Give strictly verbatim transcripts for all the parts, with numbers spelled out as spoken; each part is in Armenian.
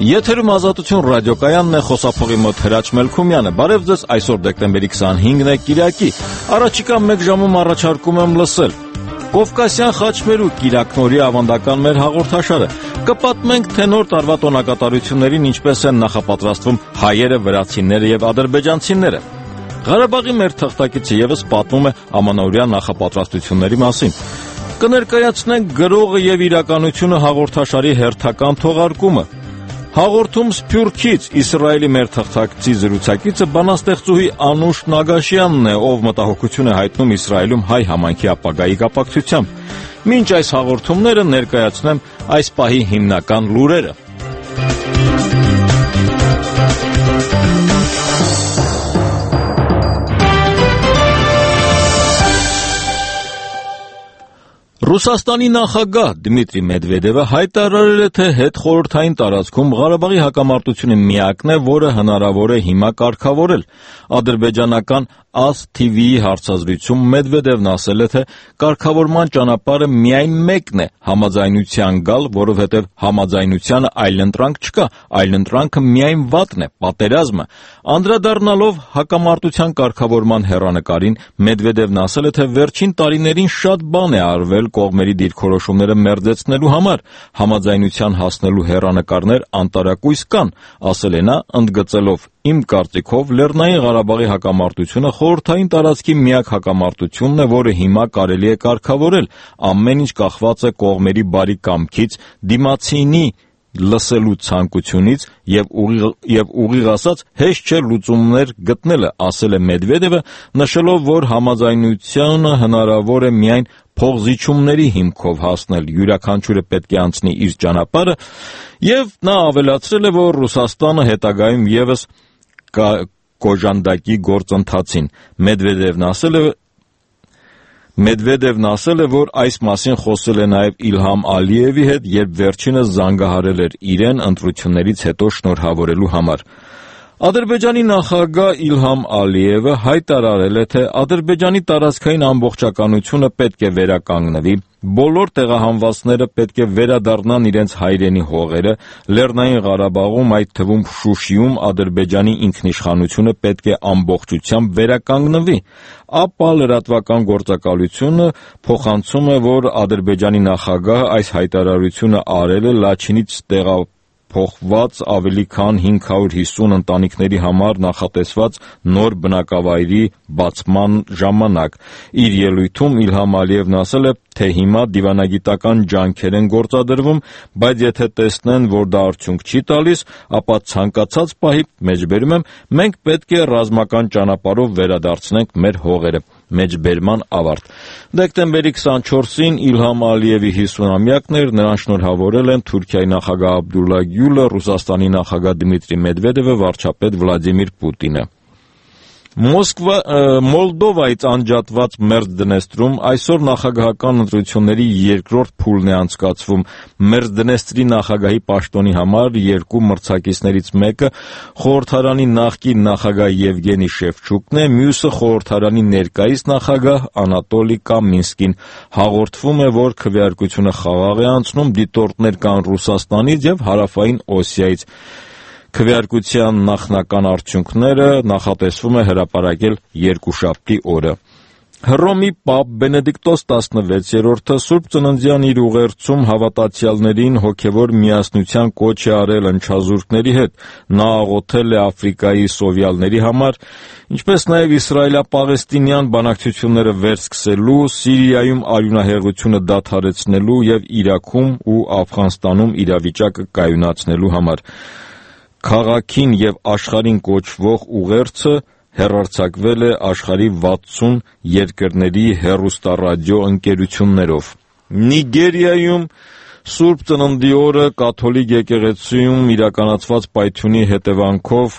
Եթերում Ազատություն ռադիոկայանն է, խոսափողի մոտ Հրաչ Մելքումյանը։ Բարև ձեզ, այսօր դեկտեմբերի քսանհինգն է, կիրակի։ Առաջիկա մեկ ժամում առաջարկում եմ լսել Կովկասյան խաչմերուկ Կիրակնորի ավանդական մեր հաղորդաշարը։ Կպատմենք, թե նոր տարվա տոնակատարություններին ինչպես են նախապատրաստվում հայերը, վրացիները եւ ադրբեջանցիները։ Ղարաբաղի մեր թղթակիցը եւս պատմում է ամանորյա նախապատրաստությունների մասին։ Կներկայացնենք գրողը եւ իրականությունը հաղորդաշարի հերթական թողարկումը։ Հաղորդում Սփյուռքից Իսրայելի մեր թղթակցի զրուցակիցը բանաստեղծուհի Անուշ Նագաշյանն է, ով մտահոգություն է հայտնում Իսրայելում հայ համայնքի ապագայի կապակցությամբ։ Մինչ այս հաղորդումները ներկայացնեմ այս պահի հիմնական լուրերը։ Ռուսաստանի նախագահ Դմիտրի Մեդվեդևը հայտարարել է, թե հետխորհրդային տարածքում Ղարաբաղի հակամարտությունը միակն է, որը հնարավոր է հիմա կարգավորել։ Ադրբեջանական Աս թի վի-ի հարցազրույցում Մեդվեդևն ասել է, թե կարգավորման ճանապարհը միայն մեկն է՝ համաձայնության գալ, որովհետև համաձայնությանը այլընտրանք չկա, այլընտրանքը միայն վատն է, պատերազմը։ Անդրադառնալով հակամարտության կարգավորման հեռանկարին, Մեդվեդևն ասել է, թե վերջին տարիներին շատ բան է արվել կողմերի դիրքորոշումները մերձեցնելու համար, համաձայնության հասնելու հեռանկարներ անտարակույս կան, ասել է նա, ընդգծելով. Իմ կարծիքով Լեռնային Ղարաբաղի հակամարտությունը խորհրդային տարածքի միակ հակամարտությունն է, որը հիմա կարելի է կարգավորել, ամեն ինչ կախված է կողմերի բարի կամքից, դիմացինի լսելու ցանկությունից եւ ուղիղ, եւ ուղիղ ասած հեշտ չէ լուծումներ գտնելը, ասել է Մեդվեդևը, նշելով, որ համաձայնությունը հնարավոր է միայն փողզիջումների հիմքով հասնել, յուրաքանչյուրը պետք է անցնի իր ճանապարհը, եւ նա ավելացրել է, որ Ռուսաստանը հետագայում եւս կոժանդակի գործընթացին։ Մեդվեդևն ասել է, Մեդվեդևն ասել է, որ այս մասին խոսել է նաև Իլհամ Ալիևի հետ, երբ վերջինս զանգահարել էր իրեն ընտրություններից հետո շնորհավորելու համար։ Ադրբեջանի նախագահ Իլհամ Ալիևը հայտարարել է, թե Ադրբեջանի տարածքային ամբողջականությունը պետք է վերականգնվի, բոլոր տեղահանվածները պետք է վերադառնան իրենց հայրենի հողերը, Լեռնային Ղարաբաղում, այդ թվում Շուշիում Ադրբեջանի ինքնիշխանությունը պետք է ամբողջությամբ վերականգնվի։ Ապա լրատվական գործակալությունը փոխանցում է, որ Ադրբեջանի նախագահը այս հայտարարությունը արել է Լաչինից տեղափոխ փոխված ավելի քան հինգ հարյուր հիսուն ընտանիքների համար նախատեսված նոր բնակավայրի բացման ժամանակ։ Իր ելույթում Իլհամ Ալիևն ասել է, թե հիմա դիվանագիտական ջանքեր են գործադրվում, բայց եթե տեսնեն, որ դա արդյունք չի տալիս, ապա ցանկացած պահի, մեջբերում եմ, մենք պետք է ռազմական ճանապարհով վերադարձնենք մեր հողերը։ Մեջբերման ավարտ։ Դեկտեմբերի քսանչորսին Իլհամ Ալիևի հիսունամյակն էր, նրան շնորհավորել են Թուրքիայի նախագահ Աբդուլլա Գյուլը, Ռուսաստանի նախագահ Դմիտրի Մեդվեդևը, վարչապետ Վլադիմիր Պուտինը։ Մոսկվա Մոլդովայից անջատված Մերձդնեստրում այսօր նախագահական ընտրությունների երկրորդ փուլն է անցկացվում։ Մերձդնեստրի նախագահի պաշտոնի համար երկու մրցակիցներից մեկը խորհրդարանի նախկին նախագահ Եվգենի Շևչուկն է, մյուսը խորհրդարանի ներկայիս նախագահ Անատոլի Կամինսկին։ Հաղորդվում է, որ քվեարկությունը խաղաղ է անցնում, դիտորդներ կան Ռուսաստանից եւ Հարավային Օսիայից։ Քվեարկության նախնական արդյունքները նախատեսվում է հրապարակել երկուշաբթի օրը։ Հռոմի Պապ Բենեդիկտոս տասնվեցերորդը Սուրբ Ծննդյան իր ուղերձում հավատացյալներին հոգևոր միասնության կոչ է արել ընչազուրկների հետ։ Նա աղոթել է Աֆրիկայի սովյալների համար, ինչպես նաև իսրայելա-պաղեստինյան բանակցությունները վերսկսելու, Սիրիայում արյունահեղությունը դադարեցնելու եւ Իրաքում ու Աֆղանստանում իրավիճակը կայունացնելու համար։ Քաղաքին եւ աշխարհին կոչվող ուղերձը հեռարձակվել է աշխարհի վաթսուն երկրների հեռուստառադիո ընկերություններով։ Նիգերիայում Սուրբ Ծննդի օրը կաթոլիկ եկեղեցիում իրականացված պայթյունի հետևանքով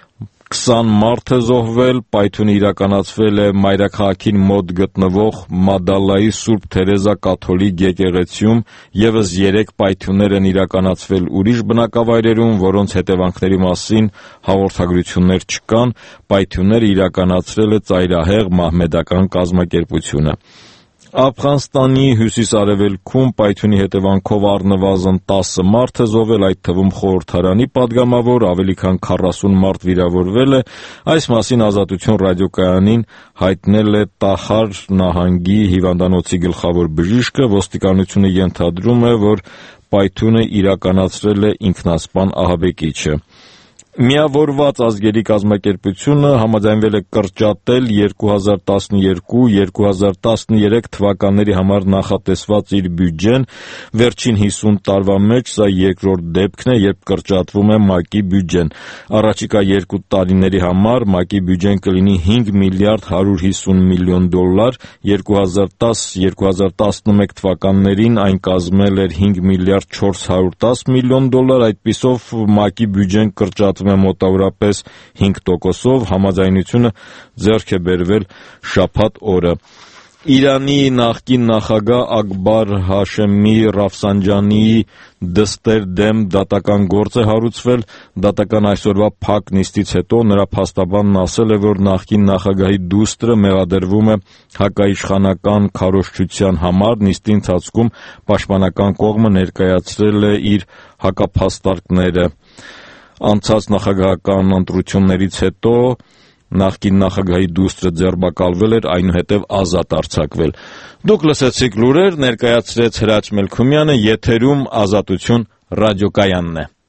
քսան մարդ է զոհվել, պայթյունը իրականացվել է մայրաքաղաքին մոտ գտնվող Մադալայի Սուրբ Թերեզա կաթոլիկ եկեղեցիում, ևս երեք պայթյուններ են իրականացվել ուրիշ բնակավայրերում, որոնց հետևանքների մասին հաղորդագրություններ չկան, պայթյունները իրականացրել է ծայրահեղ մահմեդական կազմակերպությունը։ Աֆղանստանի հյուսիս-արևելքում պայթյունի հետևանքով առնվազն տասը մարդ է զոհվել, այդ թվում խորհրդարանի պատգամավոր, ավելի քան քառասուն մարդ վիրավորվել է։ Այս մասին Ազատություն ռադիոկայանին հայտնել է Տահար նահանգի հիվանդանոցի գլխավոր բժիշկը։ Ոստիկանությունը ենթադրում է, որ պայթյունը իրականացրել է ինքնասպան ահաբեկիչը։ Միավորված ազգերի կազմակերպությունը համաձայնվել է կրճատել երկու հազար տասներկու երկու հազար տասներեք թվականների համար նախատեսված իր բյուջեն։ Վերջին հիսուն տարվա մեջ սա երկրորդ դեպքն է, երբ կրճատվում է ՄԱԿ-ի բյուջեն։ Առաջիկա երկու տարիների համար ՄԱԿ-ի բյուջեն կլինի հինգ միլիարդ հարյուր հիսուն միլիոն դոլար, երկու հազար տաս երկու հազար տասնմեկ թվականներին այն կազմել էր հինգ միլիարդ չորս հարյուր տաս միլիոն դոլար, այդպիսով ՄԱԿ-ի բյուջեն կրճատվում է մոտավորապես հինգ տոկոսով, համաձայնությունը ձեռք է բերվել շաբաթ օրը։ Իրանի նախկին նախագահ Ակբար Հաշեմի Ռաֆսանջանիի դստեր դեմ դատական գործ է հարուցվել։ Դատական այսօրվա փակ նիստից հետո նրա փաստաբանն ասել է, որ նախկին նախագահի դուստրը մեղադրվում է հակաիշխանական քարոզչության համար։ Նիստի ընթացքում պաշտպանական կողմը ներկայացրել է իր հակափաստարկները։ Անցած նախագահական ընտրություններից հետո նախկին նախագահի դուստրը ձերբակալվել էր, այնուհետև ազատ արձակվել։ Դուք լսեցիք լուրեր, ներկայացրեց Հրաչ Մելքումյանը, եթերում Ազատություն ռադիոկայանն է։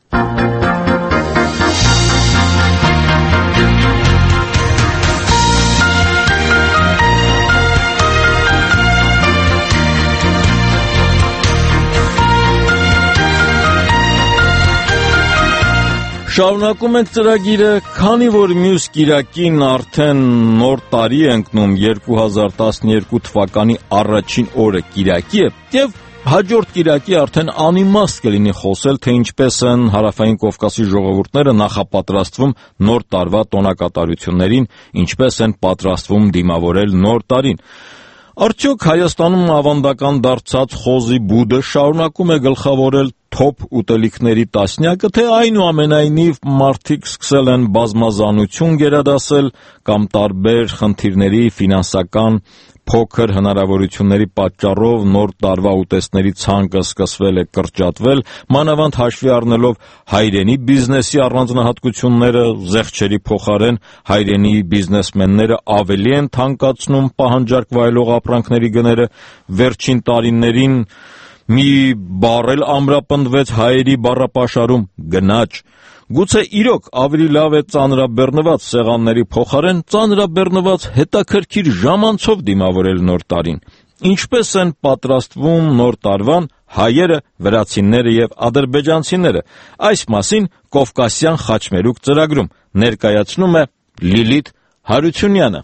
Շարունակում ենք ծրագիրը, քանի որ մյուս կիրակին արդեն նոր տարի է ընկնում, երկու հազար տասներկու թվականի առաջին օրը կիրակի է, եւ հաջորդ կիրակի արդեն անիմաստ կլինի խոսել, թե ինչպես են Հարավային Կովկասի ժողովուրդները նախապատրաստվում նոր տարվա տոնակատարություններին, ինչպես են պատրաստվում դիմավորել նոր տարին։ Արդյոք Հայաստանում ավանդական դարձած խոզի բուդը շարունակում է գլխավորել թոփ ուտելիքների տասնյակը, թե այնուամենայնիվ մարդիկ սկսել են բազմազանություն գերադասել կամ տարբեր խնդիրների, ֆինանսական փոքր հնարավորությունների պատճառով նոր տարվա ուտեստների ցանկը սկսվել է կրճատվել, մանավանդ հաշվի առնելով հայրենի բիզնեսի առանձնահատկությունները, զեղչերի փոխարեն հայրենի բիզնեսմենները ավելի են թանկացնում պահանջարկ վայելող ապրանքների գները։ Վերջին տարիներին մի բառ էլ ամրապնդվեց հայերի բառապաշարում՝ գնաճ։ Գուցե իրոք ավելի լավ է ծանրաբեռնված սեղանների փոխարեն ծանրաբեռնված հետաքրքիր ժամանցով դիմավորել նոր տարին։ Ինչպես են պատրաստվում նոր տարվան հայերը, վրացիները եւ ադրբեջանցիները։ Այս մասին Կովկասյան խաչմերուկ ծրագրում ներկայացնում է Լիլիթ Հարությունյանը։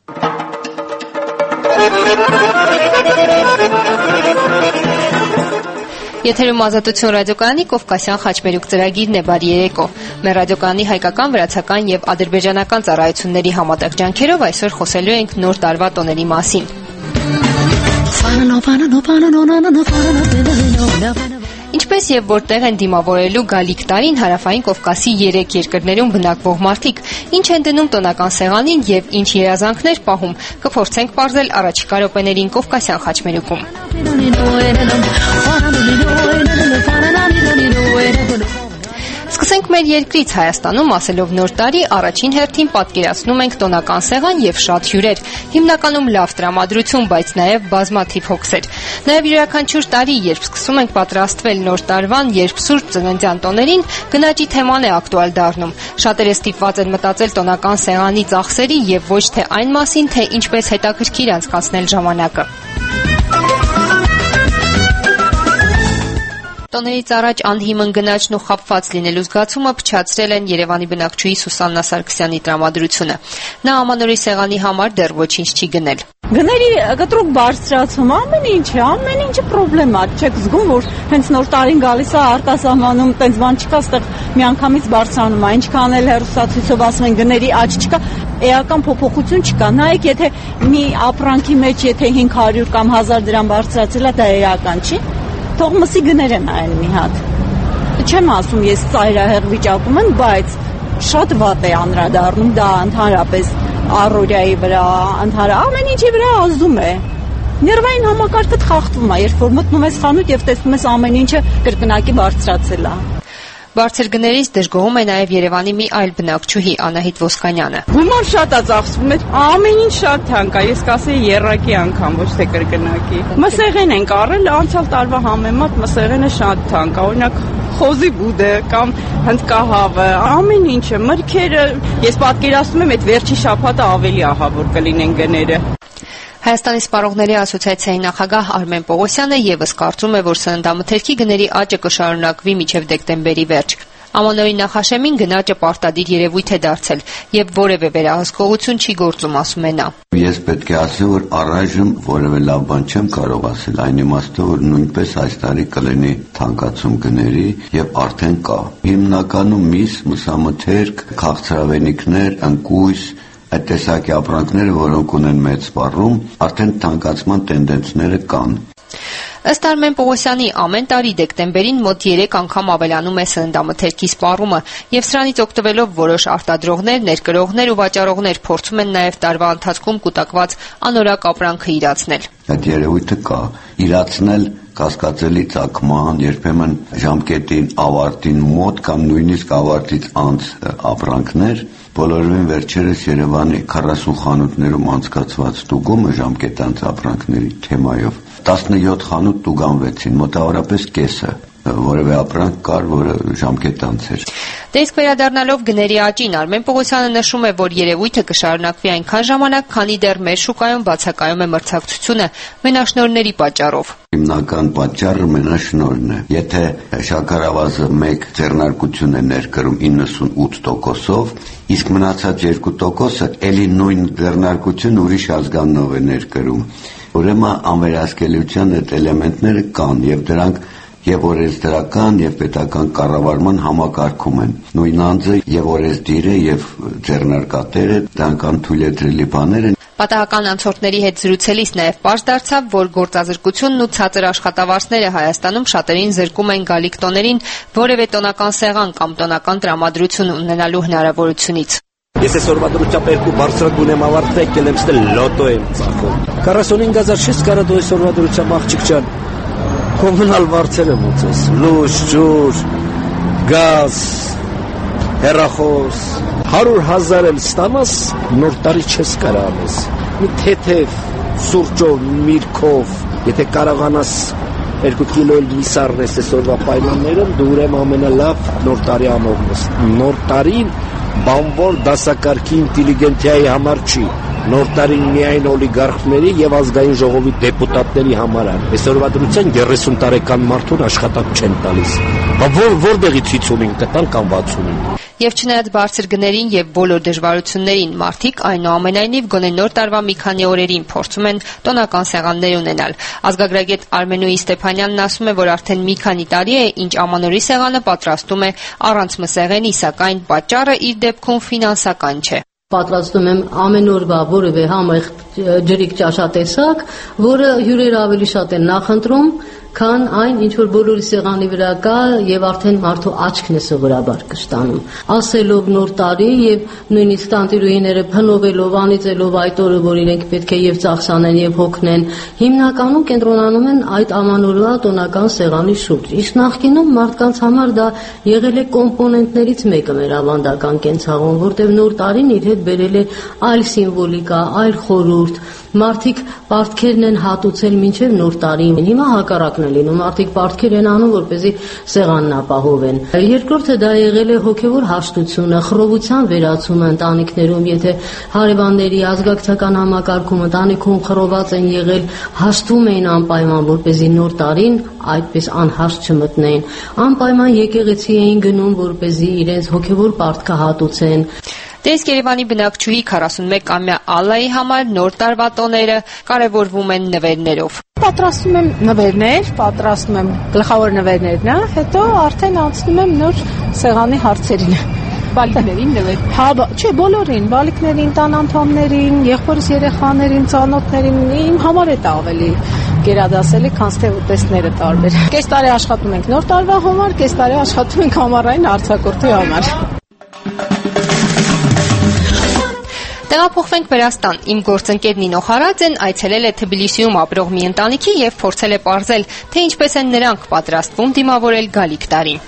Եթերում Ազատություն ռադիոկայանի Կովկասյան խաչմերուկ ծրագիրն է, բարի երեկո։ Մեր ռադիոկայանի հայկական, վրացական եւ ադրբեջանական ծառայությունների համատեղ ջանքերով այսօր խոսելու ենք նոր տարվա տոների մասին։ Ինչպես եւ որտեղ են դիմավորելու գալիք տարին Հարավային Կովկասի երեք երկրներում բնակվող մարդիկ, ինչ են դնում տոնական սեղանին եւ ինչ երազանքներ պահում, կփորձենք պարզել առաջիկա րոպեներին Կովկասյան խաչմերուկում։ Սկսենք մեր երկրից Հայաստանում, ասելով նոր տարի, առաջին հերթին պատկերացնում ենք տոնական սեղան եւ շատ հյուրեր, հիմնականում լավ տրամադրություն, բայց նաեւ բազմաթիվ հոգսեր։ Նաեւ յուրաքանչյուր տարի, երբ սկսում ենք պատրաստվել նոր տարվան, երբ սուրճ ծննդյան տոներին, գնաճի թեման է ակտուալ դառնում։ Շատերը ստիպված են մտածել տոնական սեղանի ծախսերի եւ ոչ թե այն մասին, թե ինչպես հետաքրքիր անցկացնել ժամանակը։ Տոներից առաջ անհիմն գնաճն ու խաբված լինելու զգացումը փչացրել են Երևանի բնակչուհի Սուսաննա Սարգսյանի տրամադրությունը։ Նա ամանորի սեղանի համար դեռ ոչինչ չի գնել։ Գների կտրուկ բարձրացում, ամեն ինչը, ամեն ինչը պրոբլեմա, չեք զգում, որ հենց նոր տարին գալիս է արտասահմանում, տենց բան չկա, ստեղ միանգամից բարձրանում է, ինչքան էլ հեռուստացույցով ասում են գների աճ չկա, էական փոփոխություն չկա։ Նայեք, եթե մի ապրանքի մեջ եթե հինգ հարյուր կամ հազար դրամ բարձրացել է, դա էական չի։ Թող մսի գները նայեն մի հատ։ Չեմ ասում ես ծայրահեղ վիճակում եմ, բայց շատ վատ է անդրադառնում դա ընդհանրապես առօրյայի վրա, ընդհանրապես ամեն ինչի վրա ազդում է։ Ներվային համակարգը խախտվում է, երբ որ մտնում ես խանութ եւ տեսնում ես ամեն ինչը կրկնակի բարձրացել է։ Բարձր գներից դժգոհում է նաև Երևանի մի այլ բնակչուհի Անահիտ Ոսկանյանը։ Գումար շատ է ծախսվում, ամեն ինչ շատ թանկ է, ես կասեի եռակի անգամ, ոչ թե կրկնակի։ Մսեղեն ենք առել, անցյալ տարվա համեմատ մսեղենը շատ թանկ է, օրինակ խոզի բուդը կամ հնդկահավը, ամեն ինչը, մրգերը, ես պատկերացնում եմ, այդ վերջի շաբաթը ավելի ահավոր կլինեն գները։ Հայաստանի սպառողների ասոցիացիայի նախագահ Արմեն Պողոսյանը եւս կարծում է, որ սննդամթերքի գների աճը կշարունակվի մինչև դեկտեմբերի վերջ։ Ամանորի նախաշեմին գնաճը պարտադիր երևույթ է դարձել եւ որևէ վերահսկողություն չի գործում, ասում է նա։ Ես պետք է ասեմ, որ առայժմ որևէ լավ բան չեմ կարող ասել, այն իմաստով, որ նույնպես այս տարի կլինի թանկացում գների եւ արդեն կա։ Հիմնականում միս, մսամթերք, քաղցրավենիքներ, ընկույզ, այդ տեսակի ապրանքները, որոնք ունեն մեծ սպառում, արդեն թանկացման տենդենսները կան։ Ըստ Արմեն Պողոսյանի, ամեն տարի դեկտեմբերին մոտ երեք անգամ ավելանում է սննդամթերքի սպառումը, եւ սրանից օգտվելով որոշ արտադրողներ, ներկրողներ ու վաճառողներ փորձում են նաեւ տարվա ընթացքում կուտակված անորակ ապրանքը իրացնել։ Այդ երևույթը կա, իրացնել կասկածելի ծագման, երբեմն ժամկետին ավարտին մոտ կամ նույնիսկ ավարտից անց ապրանքներ, բոլորովին վերջերս Երևանի քառասուն խանութներում անցկացված տուգումը ժամկետանց ապրանքների թեմայով տասնյոթ խանութ տուգանվեցին, մոտավորապես կեսը, որևէ ապրանք կար, որը ժամկետանց էր։ Դե իսկ վերադառնալով գների աճին, Արմեն Պողոսյանը նշում է, որ երևույթը կշարունակվի այնքան ժամանակ, քանի դեռ մեր շուկայում բացակայում է մրցակցությունը մենաշնորհների պատճառով։ Հիմնական պատճառը մենաշնորհն է։ Եթե շաքարավազը մեկ ձեռնարկություն է ներկրում իննսունութ տոկոսով, իսկ մնացած երկու տոկոսը էլի նույն ձեռնարկություն ուրիշ ազգանով է ներկրում։ Ուրեմն անվերահսկելիության այդ էլեմենտները կան եւ դրանք եւ օրենսդրական եւ պետական կառավարման համակարգում են։ Նույն անձը եւ օրենսդիրը եւ ձեռնարկատերը դրանք անթույլատրելի բաներ են։ Պատահական անցորդների հետ զրուցելիս նաև պարզ դարձավ, որ գործազրկությունն ու ցածր աշխատավարձերը Հայաստանում շատերին զրկում են գալիք տոներին որևէ տոնական սեղան կամ տոնական տրամադրություն ունենալու հնարավորությունից։ Ես այսօրվա դրությամբ երկու բարձրագույն եմ ավարտել, եկել եմ ստել լոտո եմ ծախում։ քառասունհինգ հազար չես կարա դու այսօրվա դրությամբ աղջիկ ջան։ Կոմունալ վարձերը մոծես, լույս, ջուր, գազ, հեռախոս, հարյուր հազար էլ ստանաս, նոր տարի չես կարա անես։ Մի թեթև, սուրճով, միրգով, եթե կարողանաս երկու կիլո էլ միս առնես այսօրվա պայմաններում, դու ուրեմն ամենալավ նոր տարի անողն ես։ Նոր տարին բանվոր դասակարգի ինտելիգենցիայի համար չի։ Նոր տարին միայն օլիգարխների եւ ազգային ժողովի դեպուտատների համար է։ Այսօրվա դրության երեսուն տարեկան մարդուն աշխատանք չեն տալիս։ Բա որ որտեղի ցիցունին կտան կամ վաթսունին։ Եվ չնայած բարձր գներին եւ բոլոր դժվարություններին, մարդիկ այնուամենայնիվ գոնե նոր տարվա մի քանի օրերին փորձում են տոնական սեղաններ ունենալ։ Ազգագրագետ Արմենուհի Ստեփանյանն ասում է, որ արդեն մի քանի տարի է, ինչ ամանորի սեղանը պատրաստում է առանց մսեղենի, սակայն պատճառը իր դեպքում ֆինանսական չէ։ Պատրաստում եմ ամեն օրվա որևէ համեղ ջրիկ ճաշատեսակ, որը հյուրերը ավելի շատ են նախընտրում, քան այն, ինչ որ բոլորի սեղանի վրա կա եւ արդեն մարդու աչքն է սովորաբար կշտանում։ Ասելով նոր տարի եւ նույնիսկ տանտիրուհիները փնովելով, անիծելով այդ օրը, որ իրենք պետք է եւ ծախսանեն եւ հոգնեն, հիմնականում կենտրոնանում են այդ ամանորվա տոնական սեղանի շուրջ։ Իսկ նախկինում մարդկանց համար դա եղել է կոմպոնենտներից մեկը մեր ավանդական կենցաղում, որտեղ նոր տարին իր հետ բերել է այլ սիմվոլիկա, այլ խորհուրդ։ Մարդիկ պարտքերն են հատուցել մինչև նոր տարին։ Հիմա հակառակն է լինում, մարդիկ պարտքեր են անում, որպեսզի սեղանն ապահովեն։ Երկրորդը դա եղել է հոգևոր հաշտությունը, խռովության վերացումը ընտանիքներում, եթե հարևանների ազգակցական համակարգում ընտանիքում խռոված են եղել, հաշտվում էին անպայման, որպեսզի նոր տարին այդպես անհաշտ չմտնեն։ Անպայման եկեղեցի էին գնում, որպեսզի իրենց հոգևոր պարտքը հատուցեն։ Դե իսկ Երևանի բնակչուհի քառասունմեկամյա Ալլայի համար նոր տարվա տոները կարևորվում են նվերներով։ Պատրաստում եմ նվերներ, պատրաստում եմ գլխավոր նվերներն, հետո արդեն անցնում եմ նոր սեղանի հարցերին։ Բալիկներին նվեր։ Հա, չէ, բոլորին, բալիկներին, տան անդամներին, եղբորս երեխաներին, ծանոթներին, իմ համար է դա ավելի գերադասելի, քան թե ուտեստները տարբեր։ Կես տարի աշխատում ենք նոր տարվա համար, կես տարի աշխատում ենք ամառային արձակուրդի համար։ Տեղափոխվենք Վրաստան։ Իմ գործընկեր Նինո Խարաձեն այցելել է Թբիլիսիում ապրող մի ընտանիքի եւ փորձել է պարզել, թե ինչպես են նրանք պատրաստվում դիմավորել գալիք տարին։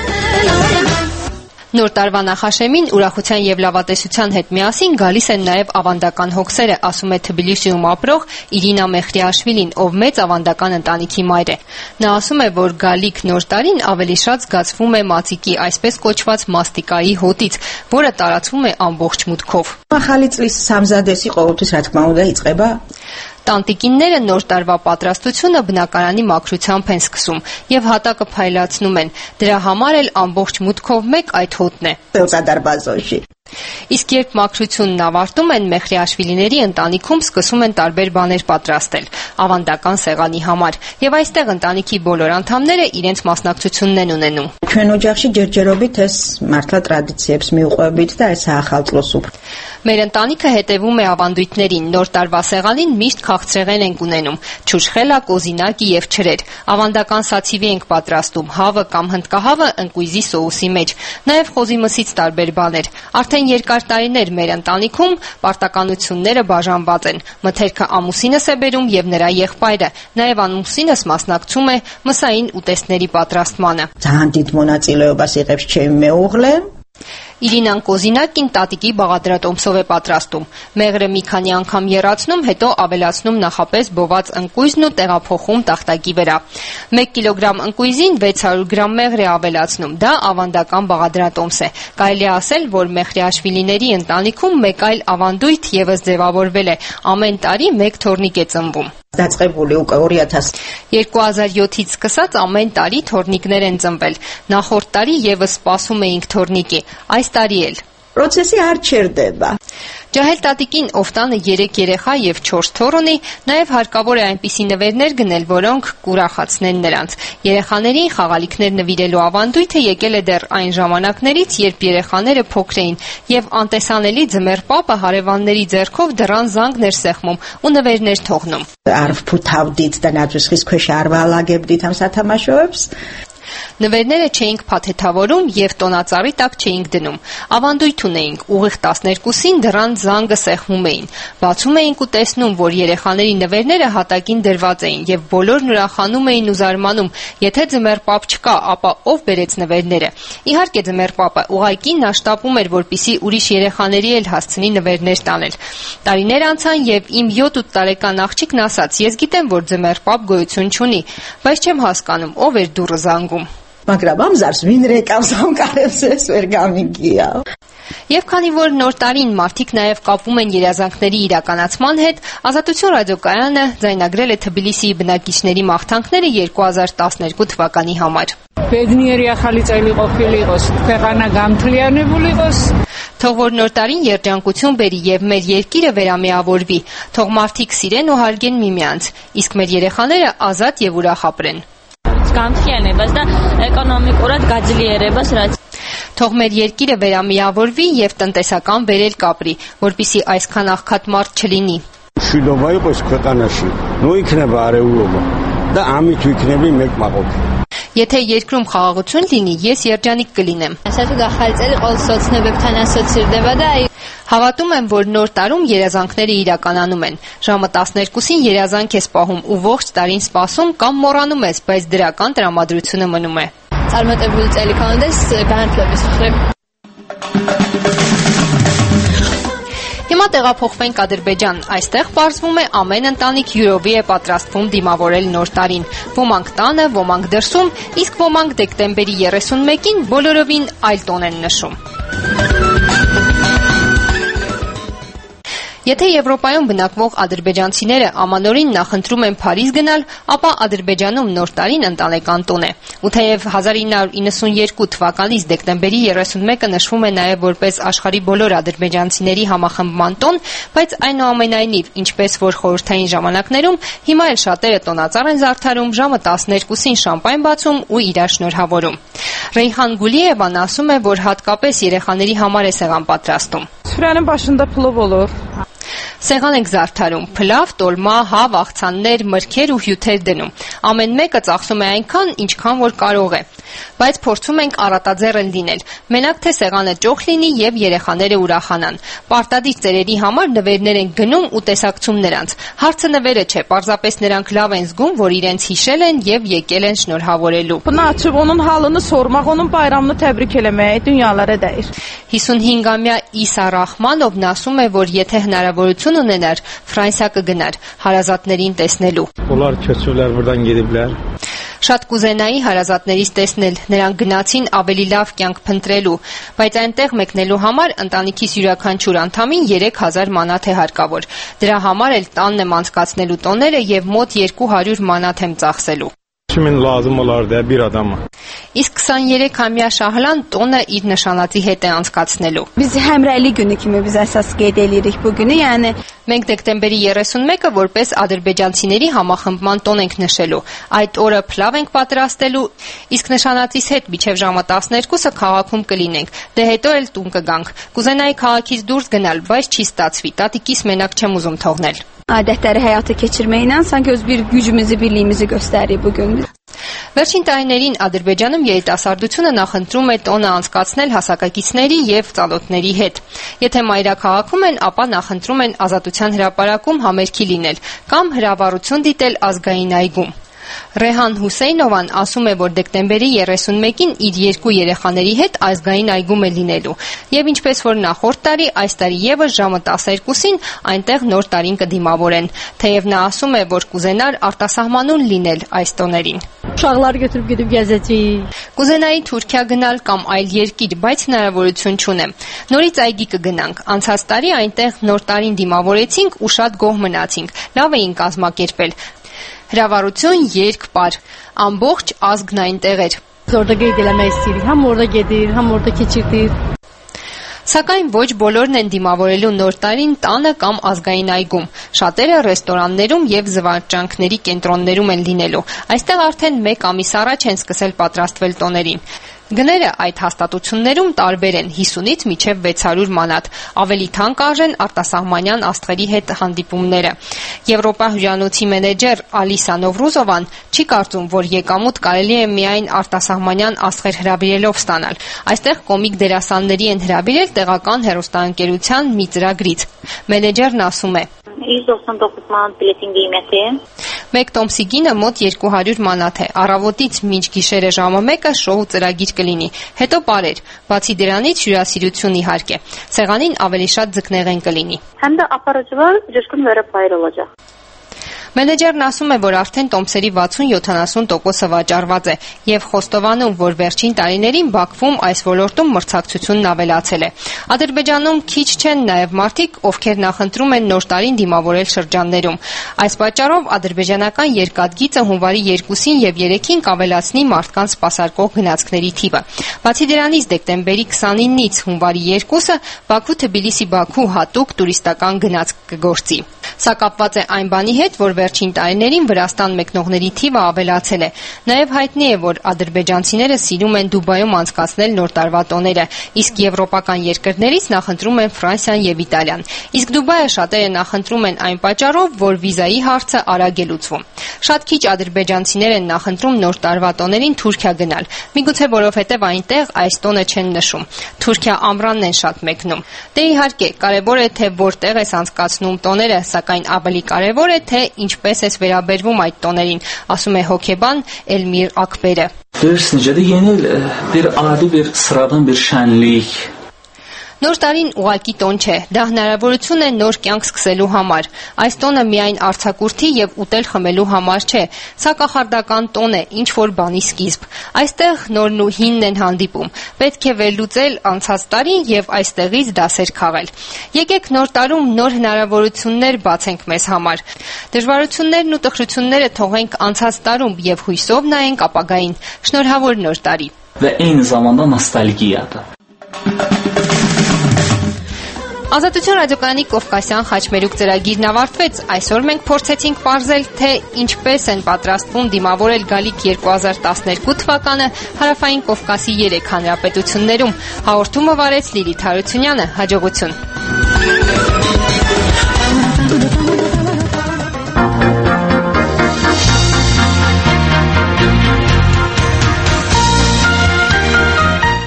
Նոր տարվա նախաշեմին ուրախության եւ լավատեսության հետ միասին գալիս են նաեւ ավանդական հոգսերը, ասում է Թբիլիսիում ապրող Իրինա Մեխրիաշվիլին, ով մեծ ավանդական ընտանիքի մայր է։ Նա ասում է, որ գալիք նոր տարին ավելի շատ զգացվում է մածիկի, այսպես կոչված մաստիկայի հոտից, որը տարածվում է ամբողջ մուտքով։ Ახალი წლის სამზადისი ყოველთვის რა თქმა უნდა იწყება Տանտիկինները նոր տարվա պատրաստությունը բնակարանի մաքրությամբ են սկսում եւ հատակը փայլացնում են։ Դրա համար էլ ամբողջ մուտքով մեկ այդ հոտն է։ Տելտադարբազოში Իսկ երբ մաքրությունն ավարտում են, Մեխրիաշվիլիների ընտանիքում սկսում են տարբեր բաներ պատրաստել ավանդական սեղանի համար, եւ այստեղ ընտանիքի բոլոր անդամները իրենց մասնակցությունն են ունենում։ Ჩვენ օջախში ջերջերობით էս մարտլա տրադիցիებს միուղղებით და այս ախալծլոսուp Մեր ընտանիքը հետևում է ավանդույթներին, նոր տարվա սեղանին միշտ քաղցրեղեն ենք ունենում, չուշխելա, կոզինակի եւ չրեր։ Ավանդական սացիվի ենք պատրաստում, հավը կամ հնդկահավը ընկույզի սոուսի մեջ, նաեւ խոզի մսից տարբեր բաներ։ Արդեն երկար տարիներ մեր ընտանիքում պարտականությունները բաժանված են։ Մթերքը ամուսինս է բերում եւ նրա եղբայրը, նաեւ ամուսինս մասնակցում է մսային ուտեստների պատրաստմանը։ Ძალიან դիտ մոնაწილեობას եղებს ჩემ մեուղլը Իրինան կոզինակին տատիկի բաղադրատոմսով է պատրաստում։ Մեղրը մի քանի անգամ եռացնում, հետո ավելացնում նախապես բոված ընկույզն ու տեղափոխում տախտակի վրա։ մեկ կիլոգրամ ընկույզին վեց հարյուր գրամ մեղր է ավելացնում։ Դա ավանդական բաղադրատոմս է։ Կարելի է ասել, որ Մեխրիաշվիլիների ընտանիքում մեկ այլ ավանդույթ եւս ձևավորվել է։ Ամեն տարի մեկ թորնիկ է ծնվում։ Դասყებული უკვე ორი ათასი երկու հազար յոթից սկսած ամեն տարի թորնիկներ են ծնվել։ Նախորդ տարի եւս սպասում էինք թորնիկի, այս տարի էլ։ Պրոցեսի არ չերდება։ Ջահել տատիկին, ով տանը երեք երեխա եւ չորս թոռ ունի, նաեւ հարկավոր է այնպիսի նվերներ գնել, որոնք կուրախացնեն նրանց։ Երեխաներին խաղալիքներ նվիրելու ավանդույթը եկել է դեռ այն ժամանակներից, երբ երեխաները փոքր էին, եւ անտեսանելի ձմեռ պապը հարևանների ձեռքով դռան զանգներ սեղմում ու նվերներ թողնում։ Արփութավդից տնածուս խիստ քեշ արվալագեբդիթ համ սաթամաշոებს Նվերները չէինք փաթեթավորում եւ տոնածառի տակ չէինք դնում։ Ավանդույթ ունեինք, ուղիղ տասներկուսին դռան զանգը սեղմում էին։ Բացում էինք ու տեսնում, որ երեխաների նվերները հատակին դրված էին եւ բոլորն ուրախանում էին ու զարմանում։ Եթե ձմեռ պապ չկա, ապա ով բերեց նվերները։ Իհարկե ձմեռ պապը ուղղակի նա շտապում էր, որպեսզի ուրիշ երեխաների էլ հասցնի նվերներ տանել։ Տարիներ անցան եւ իմ յոթ տարեկան աղջիկն ասաց. «Ես գիտեմ, որ ձմեռ պապ գոյություն չունի, բայց չեմ հասկանում, ով էր դուռը զանգում»։ Მაგრამ ամզարս վինդրեկավ զանգարեցես վերգամիգիա Եվ քանի որ նոր տարին մարդիկ նաև կապում են երազանքների իրականացման հետ, Ազատություն ռադիոկայանը ձայնագրել է Թբիլիսիի բնակիչների մաղթանքները երկու հազար տասներկու թվականի համար։ Բեդնիերի ახალი წელი ყოფილი იყოს, ქვეყანა გამთლიანებული იყოს։ Թող որ նոր տարին երջանկություն բերի եւ մեր երկիրը վերամիավորվի, թող մարդիկ սիրեն ու հարգեն միմյանց, իսկ մեր երեխաները ազատ եւ ուրախ ապրեն։ Გამთლიანებას და ეკონომიკურად გაძლიერებას, რაც Թող մեր երկիրը վերամիավորվի եւ տնտեսական վերելք ապրի, որպիսի այսքան աղքատ մարդ չլինի։ Շուտով იყოს ქვეყանაში, նո იქნება არეულობა და ამით ვიქნები մեկ մաղոք։ Եթե երկրում խաղաղություն լինի, ես երջանիկ կլինեմ։ Ասած գախալ ծელი ყოველ սոցնեբებთან ասոցիրდება და Հավատում եմ, որ նոր տարում երազանքները իրականանում են։ Ժամը տասներկուսին երազանք ես պահում ու ողջ տարին սպասում կամ մոռանում ես, բայց դրական տրամադրությունը մնում է։ Წარმატებული წელი გქონდეს განათლების მხრივ։ Հիմա տեղափոխվենք Ադրբեջան։ Այստեղ պարզվում է ամեն ընտանիք յուրովի է պատրաստվում դիմավորել նոր տարին։ Ոմանք տանը, ոմանք դրսում, իսկ ոմանք դեկտեմբերի երեսունմեկին բոլորովին այլ տոն են նշում։ Եթե Եվրոպայում բնակվող ադրբեջանցիները ամանորին նախընտրում են Փարիզ գնալ, ապա Ադրբեջանում նոր տարին ընտանեկան տոն է։ Ու թեև հազար ինը հարյուր իննսունյերկու թվականից դեկտեմբերի երեսունմեկը նշվում է նաև որպես աշխարհի բոլոր ադրբեջանցիների համախմբման տոն, բայց այնուամենայնիվ, ինչպես որ խորհրդային ժամանակներում, հիմա էլ շատերը տոնածառ են զարդարում, ժամը տասներկուսին շամպայն բացում ու իրար շնորհավորում։ Ռեյհան Գուլիևան ասում է, որ հատկապես երեխաների համար է սեղան պատրաստում։ Սուրանը բաշնդա փլով olur։ Սեղան ենք զարդարում, փլավ, տոլմա, հավ, աղցաններ, մրգեր ու հյութեր դնում։ Ամեն մեկը ծախսում է այնքան, ինչքան որ կարող է։ Բայց փորձում ենք առատաձեռն լինել։ Մենակ թե սեղանը ճոխ լինի եւ երեխաները ուրախանան։ Պարտադիր ծերերի համար նվերներ են գնում ու տեսակցում նրանց։ Հարցը նվերը չէ, պարզապես նրանք լավ են զգում, որ իրենց հիշել են եւ եկել են շնորհավորելու։ Բնաչը onun halını sormak, onun bayramını tebrik eləmək dünyalara dəyir։ հիսունհինգամյա Իսա Ռախմանովն ասում է, որ եթե հնարավորություն ունենար, Ֆրանսիա կգնար հարազատներին տեսնելու։ Onlar köçürlər, buradan gediblər. Շատ կուզենայի հարազատներից տեսնել, նրանք գնացին ավելի լավ կյանք փնտրելու, բայց այնտեղ մեկնելու համար ընտանիքիս յուրաքանչյուր անդամին երեք հազար մանաթ է հարկավոր։ Դրա համար էլ տանն եմ անցկացնելու տոները եւ մոտ երկու հարյուր մանաթ եմ ծախսելու։ Kimin lazım olardı bir adama. Իսկ քսաներեքամյա Շահլան տոնը իր նշանածի հետ է անցկացնելու։ Biz həmrəylik günü kimi biz əsas qeyd edirik bu günü, yəni Մենք դեկտեմբերի երեսունմեկը որպես ադրբեջանցիների համախմբման տոն ենք նշելու։ Այդ օրը փլավ ենք պատրաստելու, իսկ նշանածից հետ մինչև ժամը տասներկուսը քաղաքում կլինենք։ Դե հետո էլ տուն կգանք։ Կուզենայի քաղաքից դուրս գնալ, բայց չի ստացվի։ Տատիկիս մենակ չեմ ուզում թողնել։ Adətləri həyata keçirməklə sanki öz bir gücümüzü, birliyimizi göstəririk bu gün. Վերջին տարիներին Ադրբեջանում երիտասարդությունը նախընտրում է տոնը անցկացնել հասակակիցների եւ ծանոթների հետ։ Եթե մայրաքաղաքում են, ապա նախընտրում են Ազատության հրապարակում համերգի լինել կամ հրավառություն դիտել ազգային այգում։ Ռեհան Հուսեյնովան ասում է, որ դեկտեմբերի երեսունմեկին իր երկու երեխաների հետ ազգային այգում է լինելու եւ ինչպես որ նախորդ տարի, այս տարի եւս ժամը տասներկուսին այնտեղ նոր տարին կդիմավորեն, թեև նա ասում է, որ կուզենար արտասահմանուն լինել այս տոներին։ Uşaqları götürüb gedib gəzəcəyik։ Կուզենայի Թուրքիա գնալ կամ այլ երկիր, բայց հնարավորություն չունեմ։ Նորից այգի կգնանք։ Անցած տարի այնտեղ նոր տարին դիմավորեցինք ու շատ գոհ մնացինք։ Լավ էին կազմակերպել։ Հրավառություն երկպար, ամբողջ ազգն այնտեղ էր։ Orada qeyd eləmək istəyirik, həm orada gedir, həm orada keçirdik։ Սակայն ոչ բոլորն են դիմավորելու նոր տարին տանը կամ ազգային այգում։ Շատերը ռեստորաններում եւ զվարճանքների կենտրոններում են լինելու։ Այստեղ արդեն մեկ ամիս առաջ են սկսել պատրաստվել տոներին։ Գները այդ հաստատություններում տարբեր են՝ հիսունից մինչև վեց հարյուր մանաթ։ Ավելի թանկ արժեն արտասահմանյան աստղերի հետ հանդիպումները։ Եվրոպա հյուրանոցի մենեջեր Ալիսա Նովրուզովան չի կարծում, որ եկամուտ կարելի է միայն արտասահմանյան աստղեր հրավիրելով ստանալ։ Այստեղ կոմիկ դերասանների են հրավիրել տեղական հեռուստաընկերության մի ծրագրից։ Մենեջերն ասում է. yüz doksan dokuz manat biletin qiyməti. Մեկ տոմսի գինը մոտ երկու հարյուր մանաթ է։ Առավոտից մինչ գիշերը ժամը մեկը շոու ծրագիր կլինի։ Հետո պարեր։ Բացի դրանից հյուրասիրություն իհարկե։ Սեղանին ավելի շատ ձկնեղեն կլինի։ Həm də aparıcılar coşqun verib olacaq. Մենեջերն ասում է, որ արդեն տոմսերի վաթսուն-յոթանասուն տոկոսը վաճառված է եւ խոստովանում, որ վերջին տարիներին Բաքվում այս ոլորտում մրցակցությունն ավելացել է։ Ադրբեջանում քիչ չեն նաեւ մարդիկ, ովքեր նախընտրում են նոր տարին դիմավորել շրջաններում։ Այս պատճառով ադրբեջանական երկաթգիծը հունվարի երկուսին եւ երեքին կավելացնի մարդկանց սպասարկող գնացքների թիվը։ Բացի դրանից դեկտեմբերի քսանինից հունվարի երկուսը Բաքու-Թբիլիսի-Բաքու հատուկ տուրիստական գնացք կգործի։ Սա կապված է այն բանի հետ, որ վերջին տարիներին Վրաստան մեկնողների թիվը ավելացել է։ Նաև հայտնի է, որ ադրբեջանցիները սիրում են Դուբայում անցկացնել նոր տարվա տոները, իսկ եվրոպական երկրներից նախընտրում են Ֆրանսիան եւ Իտալիան։ Իսկ Դուբայը շատերը նախընտրում են այն պատճառով, որ վիզայի հարցը արագ է լուծվում։ Շատ քիչ ադրբեջանցիներ են նախընտրում նոր տարվա տոներին Թուրքիա գնալ։ Միգուցե որովհետեւ այնտեղ այս տոնը չեն նշում։ Թուրքիա ամռանն են շատ մեկնում։ Դե իհարկե, կարևոր է թե որտեղ ես անցկացնում տոները, սակայն ավելի կարևոր է թե ինչպես ես վերաբերվում այդ տոներին, ասում է հոգեբան Elmir Akbere։ Ders necədir? Yeni bir adi bir sıradan bir şənlik. Նոր տարին ուղակի տոն չէ, դա հնարավորություն է նոր կյանք սկսելու համար։ Այս տոնը միայն արձակուրդի եւ ուտել խմելու համար չէ, սա կախարդական տոն է, ինչ որ բանի սկիզբ։ Այստեղ նորն ու հինն են հանդիպում։ Պետք է վերլուծել անցած տարին եւ այստեղից դասեր քաղել։ Եկեք նոր տարում նոր հնարավորություններ բացենք մեզ համար։ Դժվարություններն ու տխրությունները թողենք անցած տարում եւ հույսով նայենք ապագային։ Շնորհավոր նոր տարի։ Və eyni zamanda nostalgiyadır. Ազատություն ռադիոկայանի Կովկասյան խաչմերուկ ծրագիրն ավարտվեց։ Այսօր մենք փորձեցինք պարզել, թե ինչպես են պատրաստվում դիմավորել գալիք երկու հազար տասներկու թվականը հարավային Կովկասի երեք հանրապետություններում։ Հաղորդումը վարեց Լիլիթ Հարությունյանը։ Հաջողություն։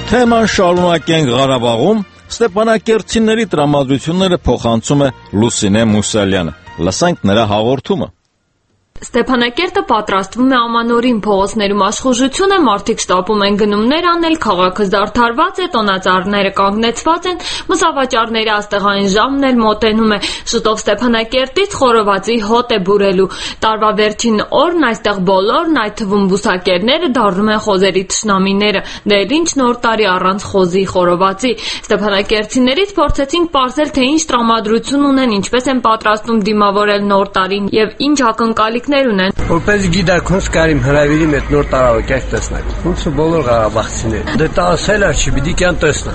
Թեման շարունակենք Ղարաբաղում, Ստեփանակերտցիների տրամադրությունները փոխանցում է Լուսինե Մուսալյանը։ Լսենք նրա հաղորդումը։ Ստեփանակերտը պատրաստվում է ամանորին, փողոցներում աշխուժություն է, մարդիկ շտապում են գնումներ անել, քաղաքը զարդարված է, տոնածառները կանգնեցված են, մսավաճառների աստեղային ժամն էլ մոտենում է։ Շուտով Ստեփանակերտից խորովածի հոտ է բուրելու։ Տարվա վերջին օրն այստեղ բոլորն, այդ թվում բուսակերները, դառնում են խոզերի թշնամիները։ Դե ինչ նոր տարի առանց խոզի, խորովածի։ Ստեփանակերտցիներից փորձեցինք պարզել, թե ինչ տրամադրություն ունեն, ինչպես են պատրաստվում դիմավորել նոր տարին եւ ինչ ակնկալիք ունեն։ Որպես գիտակոց կարիմ հրավիրիմ այդ նոր տարավակյակ տեսնակ։ Ոնց բոլոր ղարաբաղցիներ։ Դե տասել է չի պիտի կան տեսնան։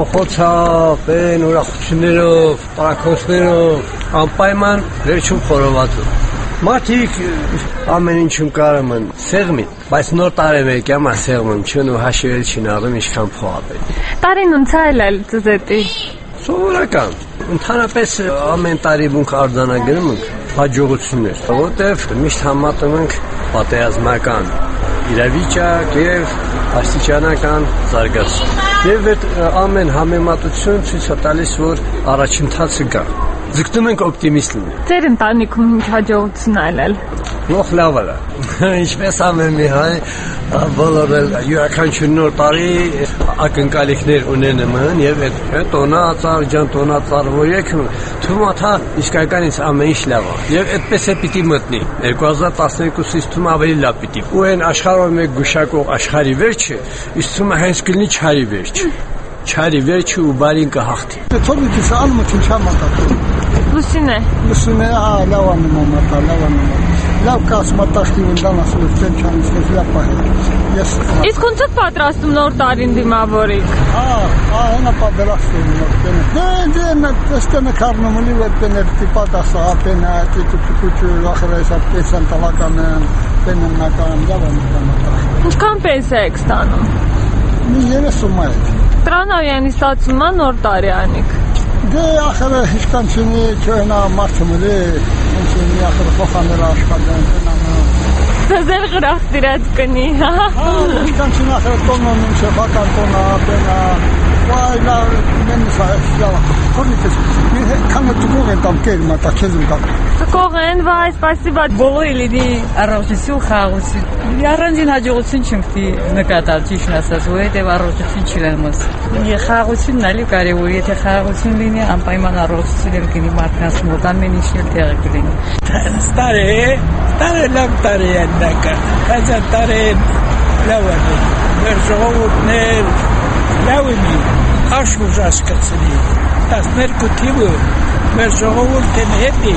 Փոխոցավ, են ուրախություններով, տարակոսներով, անպայման վերջում խորովածով։ Մարդիկ ամեն ինչում կարում են սեղմին, բայց նոր տարեվերկյա մա սեղմում չն ու հաշիվել չին աղում ինչքան փողապել։ Տարին ոնց է էլ ծզետի։ Սովորական։ Ընդհանրապես ամեն տարի բունք արձանագրում ենք հաջողություններ, որտեղ միշտ համատում ենք պատերազմական իրավիճակ եւ աստիճանական զարգացում։ Եվ այդ ամեն համեմատություն ցույց է տալիս, որ առաջընթացը կա։ Ձգտում ենք օպտիմիստ լինել։ Ձեր ընտանիքում ինչ հաջողություն այլել։ Ող լավ է։ Ինչպես ամեն մի հայ բոլորը յուրաքանչյուր նոր տարի ակնկալիքներ ունենում են եւ այդ տոնածառ ջան տոնածառ ոյեքը թումաթա իսկականից ամեն ինչ լավ է եւ այդպես է պիտի մտնի երկու հազար տասներկուսից թում ավելի լավ պիտի ու այն աշխարհով մեկ գուշակող աշխարհի վերջը իսկ թումը հենց կլինի չարի վերջ չարի վերջը ու բարին կհաղթի Թողի դիսան մոտ ինչա մտածում Լուսինե Լուսինե ա լավան մոմատա լավան լավ կասմատաշտի վնդան ասում եմ չանցնես լավ պահել ես Իսկ ոնց եք պատրաստում նոր տարին դիմավորիկ Ա ա հենա պատրաստում նոր տեն դե դե նա տեստը կառնում ունի որ տեներ տիպա դասա ապենա տիպուչու ախրայսա պեսան տալականը տեննական լավան Ինչքան պենսիա եք ստանում Մի երեսում է Տրանավյանի ստացումա նոր տարի անիք Դե ախր հիշքան չունի չհնա մարդը մլի ինչի ախր փոխանել աշխատան տենամը Ձեզ գրախ դիրած կնի հա հիշքան չունի ախր տոնը մինչև բական տոնը ապենա վայ լավ մենս լավ խորնիտես քանը դուգող են там կեր մատա չես ուտակ Թկող են վայ спасибо բոլորի լինի առողջություն խաղաղություն Առանձին հաջողություն չունի նկատալ ճիշտ ասած որովհետև առողջություն չլինես խաղաղությունն էլի կարևոր եթե խաղաղություն լինի անպայման առողջություն էլ կլինի մարդկանց մոտ ամեն ինչն էլ տեղը կլինի Ստարե ստարե լավ տարի է դակա հազա տարի լավ է մեր ժողովուրդներ լավ է աշխուժ ասկացնի տասներկու թիվը մեր ժողովուրդն հետի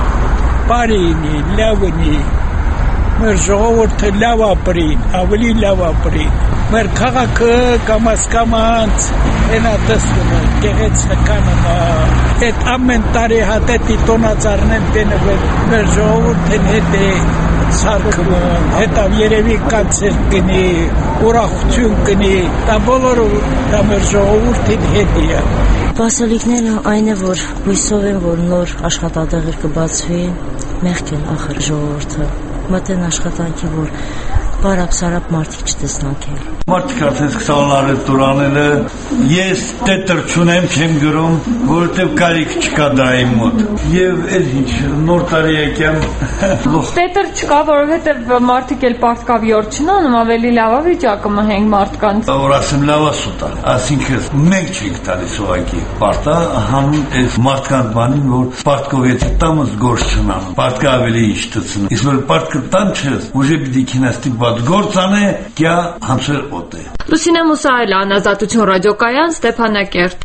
բարինի լավնի մեր ժողովուրդը լավ ապրին ավելի լավ ապրին մեր քաղաքը կամաց-կամաց հենա տեսնում է գեղեցկանը այդ ամեն տարի հատետի տոնածառնեն տենվել մեր ժողովուրդն հետի սարքվում հետավ երևի կանցեր կնի ուրախություն կնի դա բոլորը դա մեր ժողովուրդին հետի է Սպասելիքները այն է որ հույսով եմ որ նոր աշխատատեղեր կբացվի մեղք են ախր ժողովուրդը մտեն աշխատանքի որ բարապ-սարապ մարդիկ չտեսնանք էլ Մարդիկ արդեն սկսան արել տուրանելը ես տետր չունեմ չեմ գրում որովհետև կարիք չկա դրա իմ մոտ եւ այս ինչ նոր տարի եկեմ Տետր չկա որովհետև մարդիկ էլ պարտկավիոր չնանում ավելի լավ է վիճակը մհենք մարդկանց որ ասեմ լավ ասուտա ասինքն մենք չենք տալիս ուղակի պարտա հանուն այս մարդկանց բանին որ պարտկով եթե տամս գործ չնան պարտկա ավելի ինչ տցնի իսկ որ պարտքը տան չես ուժե պիտի քինաստի գործանը կյա համսեր օտե Լուսինե Մուսալյան, Ազատություն ռադիոկայան, Ստեփանակերտ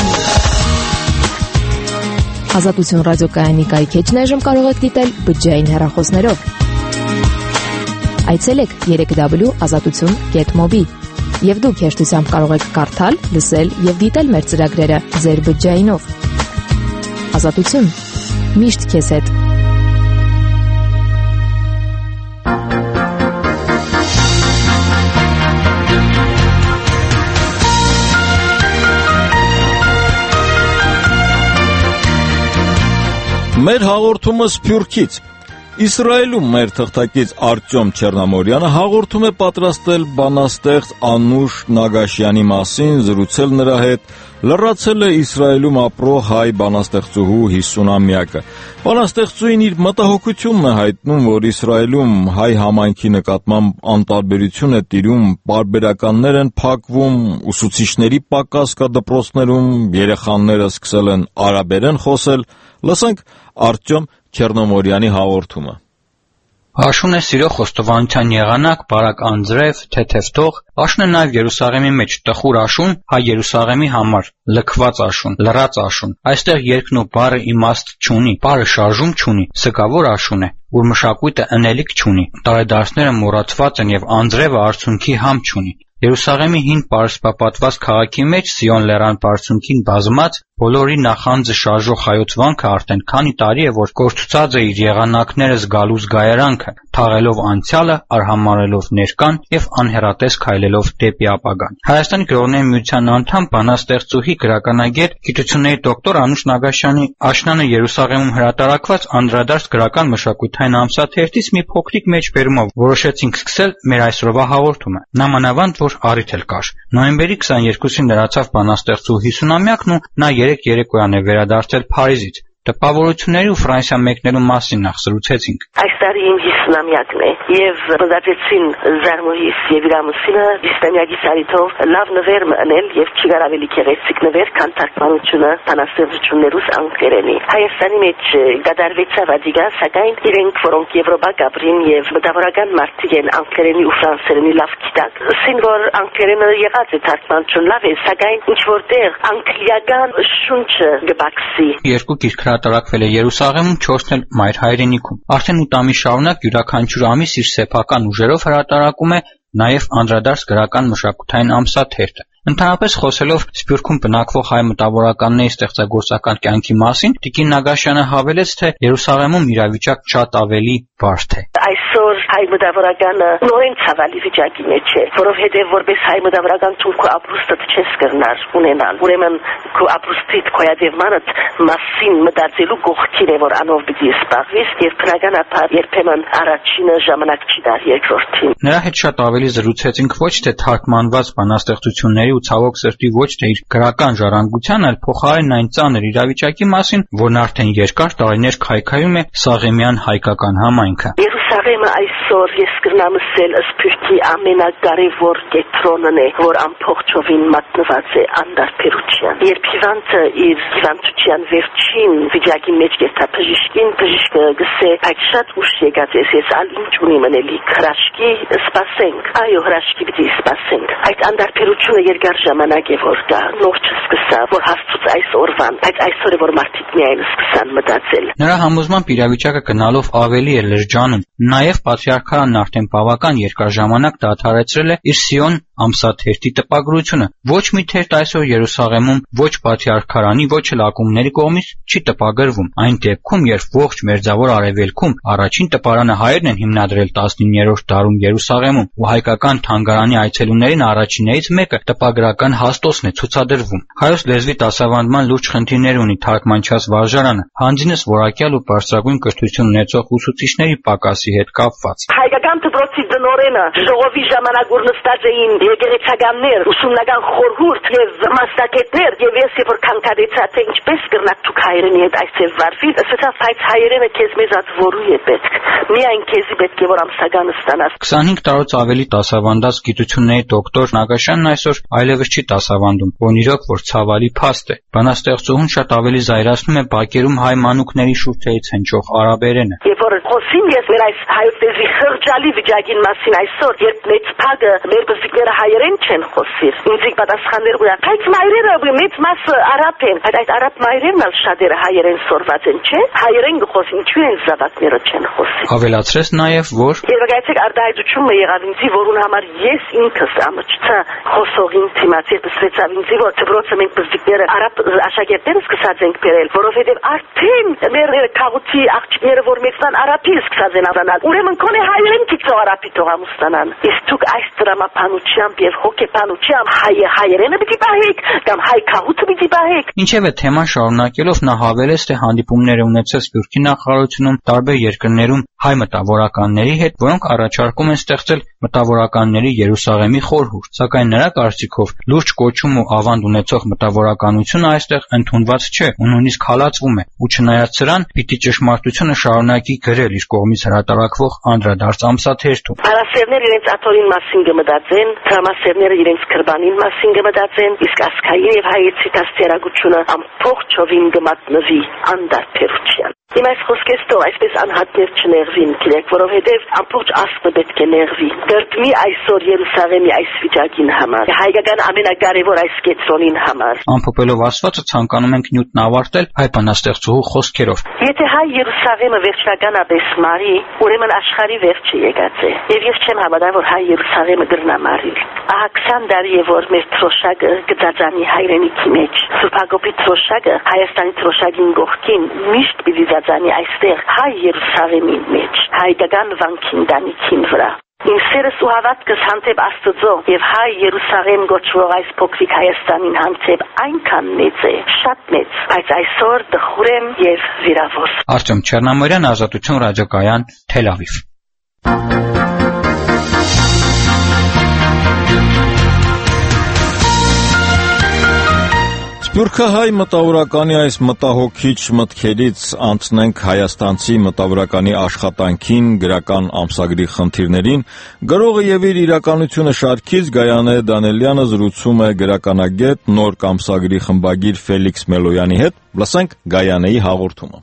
Ազատություն ռադիոկայանի կայքեջն այժմ կարող եք դիտել բջջային հեռախոսներով Այցելեք երեք w ազատություն կետ մոբի Եվ դուք հեշտությամբ կարող եք կարդալ, լսել և դիտել մեր ծրագրերը ձեր բջջայինով Ազատություն, միշտ քեզ հետ Մեր հաղորդումը Սփյուռքից։ Իսրայելում մեր թղթակից Արտյոմ Չեռնամորյանը հաղորդում է պատրաստել բանաստեղծ Անուշ Նագաշյանի մասին, զրուցել նրա հետ, լրացել է Իսրայելում ապրող հայ բանաստեղծուհու հիսունամյակը։ Բանաստեղծուհին իր մտահոգությունն է հայտնում, որ Իսրայելում հայ համայնքի նկատմամբ անտարբերություն է տիրում, պարբերականներ են փակվում, ուսուցիչների պակաս կա դպրոցներում, երեխաները սկսել են արաբերեն խոսել։ Լսենք Արտյոմ Չեռնոմորյանի հաղորդումը։ Աշուն է սիրո խոստովանության եղանակ, բարակ անձրև, թեթևտող, աշուն է նաև Երուսաղեմի մեջ տխուր աշուն, հայ Երուսաղեմի համար, լքված աշուն, լռած աշուն։ Այստեղ երկն ու բառը իմաստ չունի, բառը շարժում չունի, սգավոր աշուն է, որ մշակույթը ընելիք չունի, տարեդարձները մոռացված են եւ անձրևը արցունքի համ չունի։ Երուսաղեմի հին պարսպապատված քաղաքի մեջ Սիոն լեռան բարձունքին բազմած բոլորի նախանձը շարժող հայոց վանքը արդեն քանի տարի է, որ կորցուցած է իր եղանակները զգալու զգայարանքը, թաղելով անցյալը, արհամարելով ներկան եւ անհեռատես քայլելով դեպի ապագան։ Հայաստանի գրողների միության անդամ, բանաստեղծուհի, գրականագետ, գիտությունների դոկտոր Անուշ Նագաշյանի աշնանը Երուսաղեմում հրատարակված անդրադարձ գրական մշակութային ամսաթերթից մի փոքրիկ մեջբերումով որոշեցինք սկսել մեր այսօրվա հաղորդումը։ Նամանավանդ որ առիթ էլ կար։ Նոյեմբերի քսաներկուսին լրացավ բանաստեղծուհու հիսունամյակն ու նա երեք երեկոյան է վերադարձել Փարիզից։ Տպավորությունների ու Ֆրանսիա մեկնելու մասին նախ զրուցեցինք։ Այս տարի իմ հիսունամյակն է եւ մտածեցին Զարմուհիս եւ իր ամուսինը հիսունամյակի սարիթով լավ նվեր մնել եւ չգար ավելի գեղեցիկ նվեր, քան թարգմանությունը բանաստեղծություններուս անգլերենի։ Հայաստանի մեջ դադարվեցավ ադիգա, սակայն իրենք, որոնք Եվրոպա գաբրին եւ մտավորական մարդիկ են անգլերենի ու ֆրանսերենի լավ գիտակ, ասին որ անգլերենը եղած է թարգմանություն լավ է, սակայն ինչ որտեղ անգլիական շունչը գբաքսի։ Երկու գիրք հրատարակվել է Երուսաղեմում, չորսն էլ մայր հայրենիքում։ Արդեն ութ ամիս շարունակ յուրաքանչյուր ամիս իր սեփական ուժերով հրատարակում է նաև անդրադարձ գրական մշակութային ամսաթերթը։ Ընդհանրապես խոսելով Սփյուռքում բնակվող հայ մտավորականների ստեղծագործական կյանքի մասին, Տիկին Նագաշյանը հավելեց, թե Երուսաղեմում իրավիճակ շատ ավելի բարդ է։ Այսօր հայ մտավորականը նույն ցավալի վիճակի մեջ է, որովհետև որպես հայ մտավորական ցունքու ապրուստը չես կրնար ունենալ։ Ուրեմն քո ապրուստիդ կոյադևմանը մասին մտածելու կողքին է, որ անով պիտի սպառվես եւ բնականաբար երբեմն առաջինը ժամանակ չի դար երկրորդին։ Նրա հետ շատ ավելի զրուցեցինք ոչ թե թարգմանված բանաստեղծությունների ու ցավոք սրտի ոչ թե իր գրական ժառանգության, այլ փոխարենն այն ծանր իրավիճակի մասին, որն արդեն երկար տարիներ քայքայում է Սաղեմյան հայկական համայնքը։ Երուսաղեմը այսօր ես կրնամ ասել Սփյուռքի ամենակարևոր կենտրոնն է, որ ամբողջովին մատնված է անդարբերության։ Երբ հիվանդը իր հիվանդության վերջին վիճակի մեջ գտա բժիշկին, բժիշկը գսե այդ շատ ուշ եկած ես, ես ալ ինչ ունի մնելիք, հրաշքի սպասենք, այո հրաշքի պիտի սպասենք։ Այդ անդարբերությունը երկար ժամանակ է որ դա նոր չսկսա, որ հասցուց այս օրվան, բայց այսօր է որ մարդիկ միայն սկսան մտածել։ Նրա համոզմամբ իրավիճակը գնալով ավելի է լրջանում։ Նաև Պատրիարքարանն արդեն բավական երկար ժամանակ դադարեցրել է իր Սիոն ամսաթերթի տպագրությունը։ Ոչ մի թերթ այսօր Երուսաղեմում ոչ Պատրիարքարանի, ոչ էլ ակումբների կողմից չի տպագրվում։ Այն դեպքում, երբ ողջ մերձավոր արևելքում առաջին տպարանը հայերն են հիմնադրել տասնիններորդ դարում Երուսաղեմում, ու հայկական թանգարանի այցելուներին առաջիններից մեկը տպագրական հաստոսն է ցուցադրվում։ Հայոց լեզվի դասավանդման լուրջ խնդիրներ ունի թարգմանչած վարժարանը, հանձինս որակյալ ու բարձրագույն կրթություն ունեցող ուսուցիչների պակասի հետ կապված։ Հայկական դպրոցի դնորենը ժողովի ժամանակ որ նստած էին եկեղեցականներ, ուսումնական խորհուրդ եւ մասնակիցներ, եւ ես երբ որ քանքադեցա թե ինչպես կրնակ դուք հայերենի հետ այսպես վարվի, ասացա բայց հայերենը քեզ մեզ ատվորու է պետք։ Միայն քեզի պետք է որ ամսական ստանաս։ քսանհինգ տարուց ավելի դասավանդած գիտությունների դոկտոր Նագաշյանն այսօր այլևս չի դասավանդում, որն իրոք որ ցավալի փաստ է։ Բանաստեղծուհուն շատ ավելի զայրացնում է բակերում հայ մանուկների շուրթերից հնչող արաբերենը։ Երբ որ խոսին ես մեր այս հայոց լեզվի խղճալի վիճակին մասին այսօր, երբ մեծ փագը մեր բզիկները հայերեն չեն խոսիր, ինձ պատասխաններ ուրա, բայց մայրերը մեծ մասը արաբ են, բայց այդ արաբ մայրերն ալ շատերը հայերեն սորված են, չէ՞։ Հայերեն գխոսին, ինչու են զավակները չեն խոսի։ Ավելացրեց նաև, որ Երբեք արտահայտությունը եղավ ինձի, որուն համար ես ինքս ամոչցա խոսողին թիմացի դսվեցավ ինձի, որ դպրոցը մենք բզիկները արաբ աշակերտները սկսած ենք բերել, որովհետև արդեն մեր քաղաքի աղջիկները որ մեծան արաբի սկսած են ավանալ։ Ուրեմն կոնե հայերեն քիքսո արաբի տողամուստանան։ Իսկ դուք այս դրամապանության ուրախությամբ եւ հոգեբանությամբ հայը հայերենը պիտի պահեք կամ հայ քաղուտը պիտի պահեք։ Ինչևէ թեման շարունակելով նա հավելեց, թե հանդիպումներ ունեցել Սփյուռքի նախարարությունում տարբեր երկրներում հայ մտավորականների հետ, որոնք առաջարկում են ստեղծել մտավորականների Երուսաղեմի խորհուրդ, սակայն նրա կարծիքով լուրջ կոչում ու ավանդ ունեցող մտավորականությունը այստեղ ընդունված չէ ու նույնիսկ հալածվում է, ու չնայած սրան պիտի ճշմարտությունը շարունակի գրել իր կողմից հրատարակվող անդրադարձ ամսաթերթում։ Հարասերները իրենց աթորին մասին կմտածեն, դրամասերները իրենց քրբանին մասին կմտածեն, իսկ ասկային եւ հայեցի դաստիարակությունը ամբողջովին կմատնվի անդարբերության։ Իմ այս խոսքերով թող այսպես անհատներ չներվին, գիտեք, որովհետև ամբողջ աստղը պետք է ներվի։ Դրդմի այսօր Երուսաղեմի այս վիճակին համար, հայկական ամենակարևոր այս կետրոնին համար։ Ամփոփելով ասվածը ցանկանում ենք նյութն ավարտել հայ բանաստեղծուհու խոսքերով։ Եթե հայ Երուսաղեմը վերջնականապես մարի, ուրեմն աշխարհի վերջը եկած է։ Եվ ես չեմ հավատա, որ հայ Երուսաղեմը գրնա մարի։ Ահա քսան տարի է որ մեր թրոշակը գծածանի հայրենիքի մեջ։ Սուրբ Հակոբի թրոշակը Հայաստանի թրոշակին գողքին միշտ պիտի ծածանի այստեղ հայ Երուսաղեմի մեջ, հայկական վանքին դանիքին վրա։ Իմ սերս ու հավատքս հանդեպ Աստծո եւ հայ Երուսաղեմ գոչվող այս փոքրիկ Հայաստանին հանդեպ այնքան մեծ է, շատ մեծ, բայց այսօր դխուր եմ եւ վիրավոր։ Արտեմ Չեռնամորյան, Ազատություն ռադիոկայան, Թել Ավիվ։ Սփյուռքահայ մտավորականի այս մտահոգիչ մտքերից անցնենք հայաստանցի մտավորականի աշխատանքին, գրական ամսագրի խնդիրներին։ Գրողը եւ իր իրականությունը շարքից Գայանե Դանելյանը զրուցում է գրականագետ նոր ամսագրի խմբագիր Ֆելիքս Մելոյանի հետ։ Լսենք Գայանեի հաղորդումը։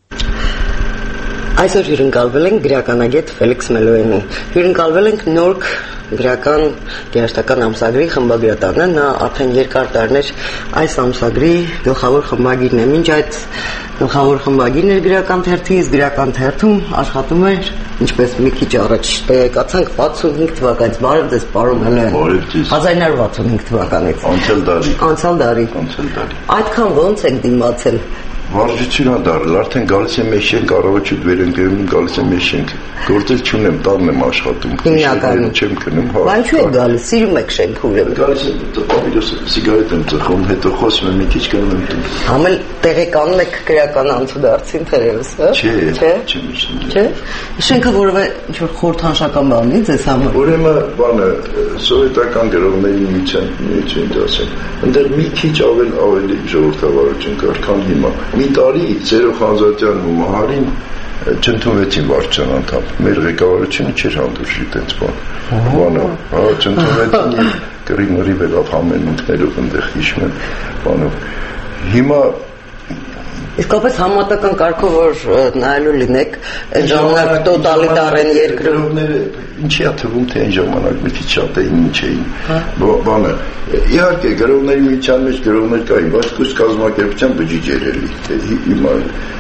Այսօր հյուրընկալվել ենք գրականագետ Ֆելիքս Մելոյանի։ Հյուրընկալվել ենք նոր գրական երաժշտական ամսագրի խմբագրատանը, նա արդեն երկար տարիներ այս ամսագրի գլխավոր խմբագիրն է։ Մինչ այդ գլխավոր խմբագիրն էր գրական թերթի, իսկ գրական թերթում աշխատում էր, ինչպես մի քիչ առաջ տեղեկացանք, վաթսունհինգ թվականից։ Բարև ձեզ, պարոն Մելոյան։ հազար ինը հարյուր վաթսունհինգ թվականից։ Անցյալ տարի։ Անցյալ տարի։ Անցյալ տարի։ Այդքան ոնց եք դիմացել։ Վարժություն ա դարել, արդեն գալիս եմ մեջ ենք, առավոտ վերընկերում գալիս եմ մեջ ենք, գործել չունեմ, տանն եմ աշխատում, չեմ կնում, հա։ Բայց ինչու եք գալիս, սիրում եք շենք ուրեմն։ Գալիս եմ, պապիրոս սիգարետ եմ ծխում, հետո խոսում եմ, մի քիչ գնում եմ տուն։ Համել տեղեկանում եք գրական անցուդարձին թերևս, հա։ Չէ, չէ, միշտ։ Չէ։ Շենքը որևէ ինչ-որ խորհրդանշական բան ունի ձեզ համար։ Ուրեմն, բանը, սովետական գրողների միության, միություն դասեմ, ընդեր մի քիչ ավել ավելի ժողովրդավարություն կար, քան հիմա։ Մի տարի Սերո Խանզատյանն ու Մահարին չընդունվեցին վարչության անդամ։ Մեր ղեկավարությունը չէր հանդուրժի այդպես բան։ Բանը, հա, չընդունվեցին եւ կրինորի վերավ համենունքներով այնտեղ հիշում եմ բանով։ Հիմա իսկապես համատական կարգով որ նայելու լինեք, այն ժամանակ տոտալիտար են երկրները, ինչի է թվում թե այն ժամանակ մի քիչ շատ էին, ինչ էին։ Բանը, իհարկե գրողների միության մեջ գրողներ կային, բայց կուս կազմակերպության բջիջ էր էլի։ Հիմա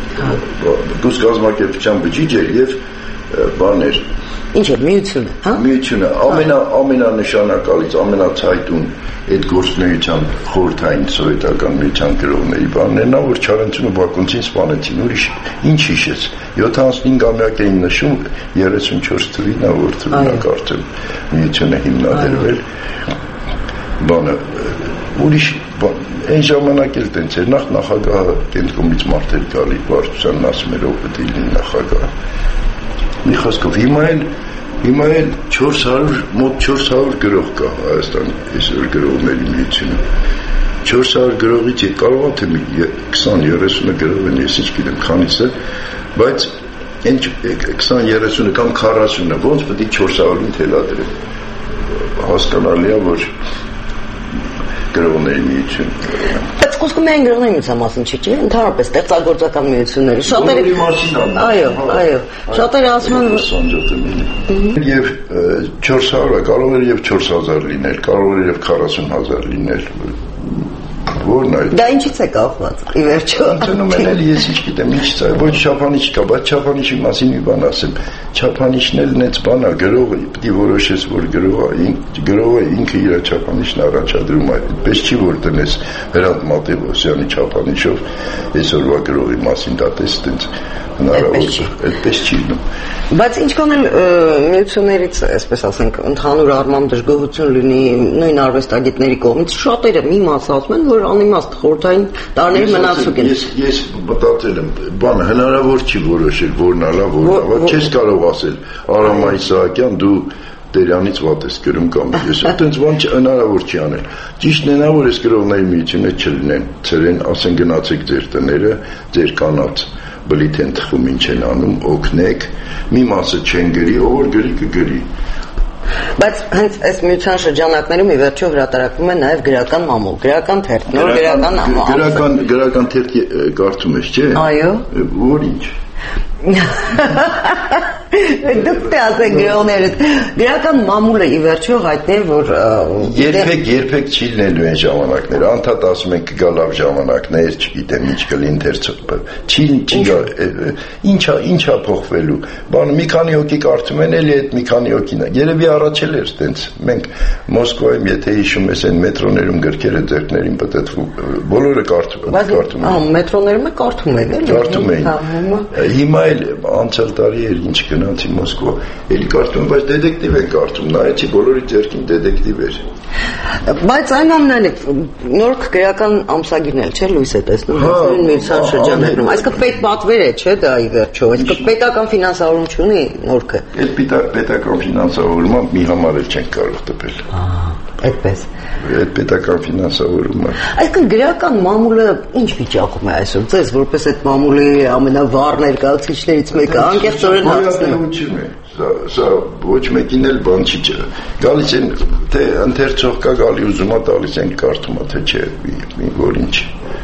կուս կազմակերպության բջիջ էր եւ բաներ։ Ինչ է միությունը, հա? Միությունը ամենա ամենանշանակալից, ամենացայտուն այդ գործունեության խորհրդային սովետական միության գրողների բաններն ա, որ Չարենցին ու Բակունցին սպանեցին, ուրիշ ինչ հիշեց։ յոթանասունհինգամյակ էին նշում, երեսունչորս թվին ա, որ թվին ա կարծեմ միությունը հիմնադրվել։ Բանը, ուրիշ բան, այն ժամանակ էլ տենց էր, նախ նախագահը կենտրոնից մարդեր գալի, վարչությանն ասում էր, ով պետք է լինի նախագահը։ Մի խոսքով հիմա էլ հիմա էլ չորս հարյուր մոտ չորս հարյուր գրող կա Հայաստանի այսօր գրողների միությունը չորս հարյուր գրողից է կարող է թե քսան երեսունը գրող են ես ինչ գիտեմ քանիսը բայց այն քսան երեսունը կամ քառասունը ոնց պետք է չորս հարյուրին թելադրել հասկանալի է որ գրողների միություն բայց խոսքը միայն գրողների միության մասին չի, չէ՞, ընդհանրապես ստեղծագործական միությունների շատերը այո, այո, շատերը ասում են եւ չորս հարյուր կարող էր եւ չորս հազար լինել, կարող էր եւ քառասուն հազար լինել Որն է։ Դա ինչից է կապված։ Ի վերջո։ Ընդունում են էլ ես ինչ գիտեմ, ինչ ծա, ոչ չափանիշ կա, բայց չափանիշի մասին մի բան ասեմ։ Չափանիշն էլ նենց բան է, գրողը պետք է որոշես, որ գրողը գրողը ինքը իր չափանիշն առաջադրում է, այդպես չի որ տնես Հրանտ Մատեոսյանի չափանիշով այսօրվա գրողի մասին դա տես տենց հնարավոր է, այդպես չի լինում։ Բայց ինչքան էլ միություններից, այսպես ասենք, ընդհանուր առմամբ դժգոհություն լինի նույն արվեստագետների կողմից, շատերը մի մաս ասում են, որ անիմաստ խորհրդային տարիների մնացուկ են։ Ես ես մտածել եմ, բանը հնարավոր չի որոշել, որն ալա, որն ալա, չես կարող ասել Արամ Իսահակյան դու Տերյանից վատ ես գրում կամ ես այդպես բան հնարավոր չի անել։ Ճիշտն է նա որ այս գրողների միությունը չլինեն, ցերեն ասեն գնացեք ձեր տները, ձեր կանաց բլիթ են թխում ինչ են անում, օգնեք, մի մասը չեն գրի, ով որ գրի կգրի։ Բայց հենց այս միության շրջանակներում ի վերջո հրատարակվում է նաև գրական մամուլ, գրական թերթ, նոր գրական գրական գրական թերթ կարդում ես, չէ՞։ Այո։ Որ ինչ։ Դուք թե ասեք գրողներդ գրական մամուլը ի վերջո հայտնի է որ երբեք երբեք չի լինելու այն ժամանակները անդադ ասում են կգա լավ ժամանակներ չգիտեմ ինչ կլինի ընթերցողը չի չի ինչա ինչա փոխվելու բանը մի քանի հոգի կարդում են էլի այդ մի քանի հոգին երևի առաջ էլ էր տենց մենք Մոսկվայում եթե հիշում ես այն մետրոներում գրքերը ձեռքներին պատտվում բոլորը կարդում կարդում են մետրոներում է կարդում են էլի կարդում էին հիմա էլ անցյալ տարի էր ինչ գնացի Մոսկվա էլի կարդում բայց դետեկտիվ են կարդում նայեցի բոլորի ձեռքին դետեկտիվ էր բայց այնուամենայնիվ նոր գրական ամսագիրն էլ չէ լույս է տեսնում նույն միության շրջանակներում այսինքն պետ պատվեր է չէ դա ի վերջո այսինքն պետական ֆինանսավորում չունի նորքը այդ պետական ֆինանսավորումը մի համար էլ չեն կարող տպել այդպես այդ պետական ֆինանսավորումը այսինքն գրական մամուլը ինչ վիճակում է այսօր ձեզ որպես այդ մամուլի ամենավառ ներկայացուցիչներից մեկը անկեղծորեն հարցնում սա ոչ մեկին էլ բան չի գալիս են թե ընթերցող կա գալի ուզում է տալիս են կարդում թե չէ որ ինչ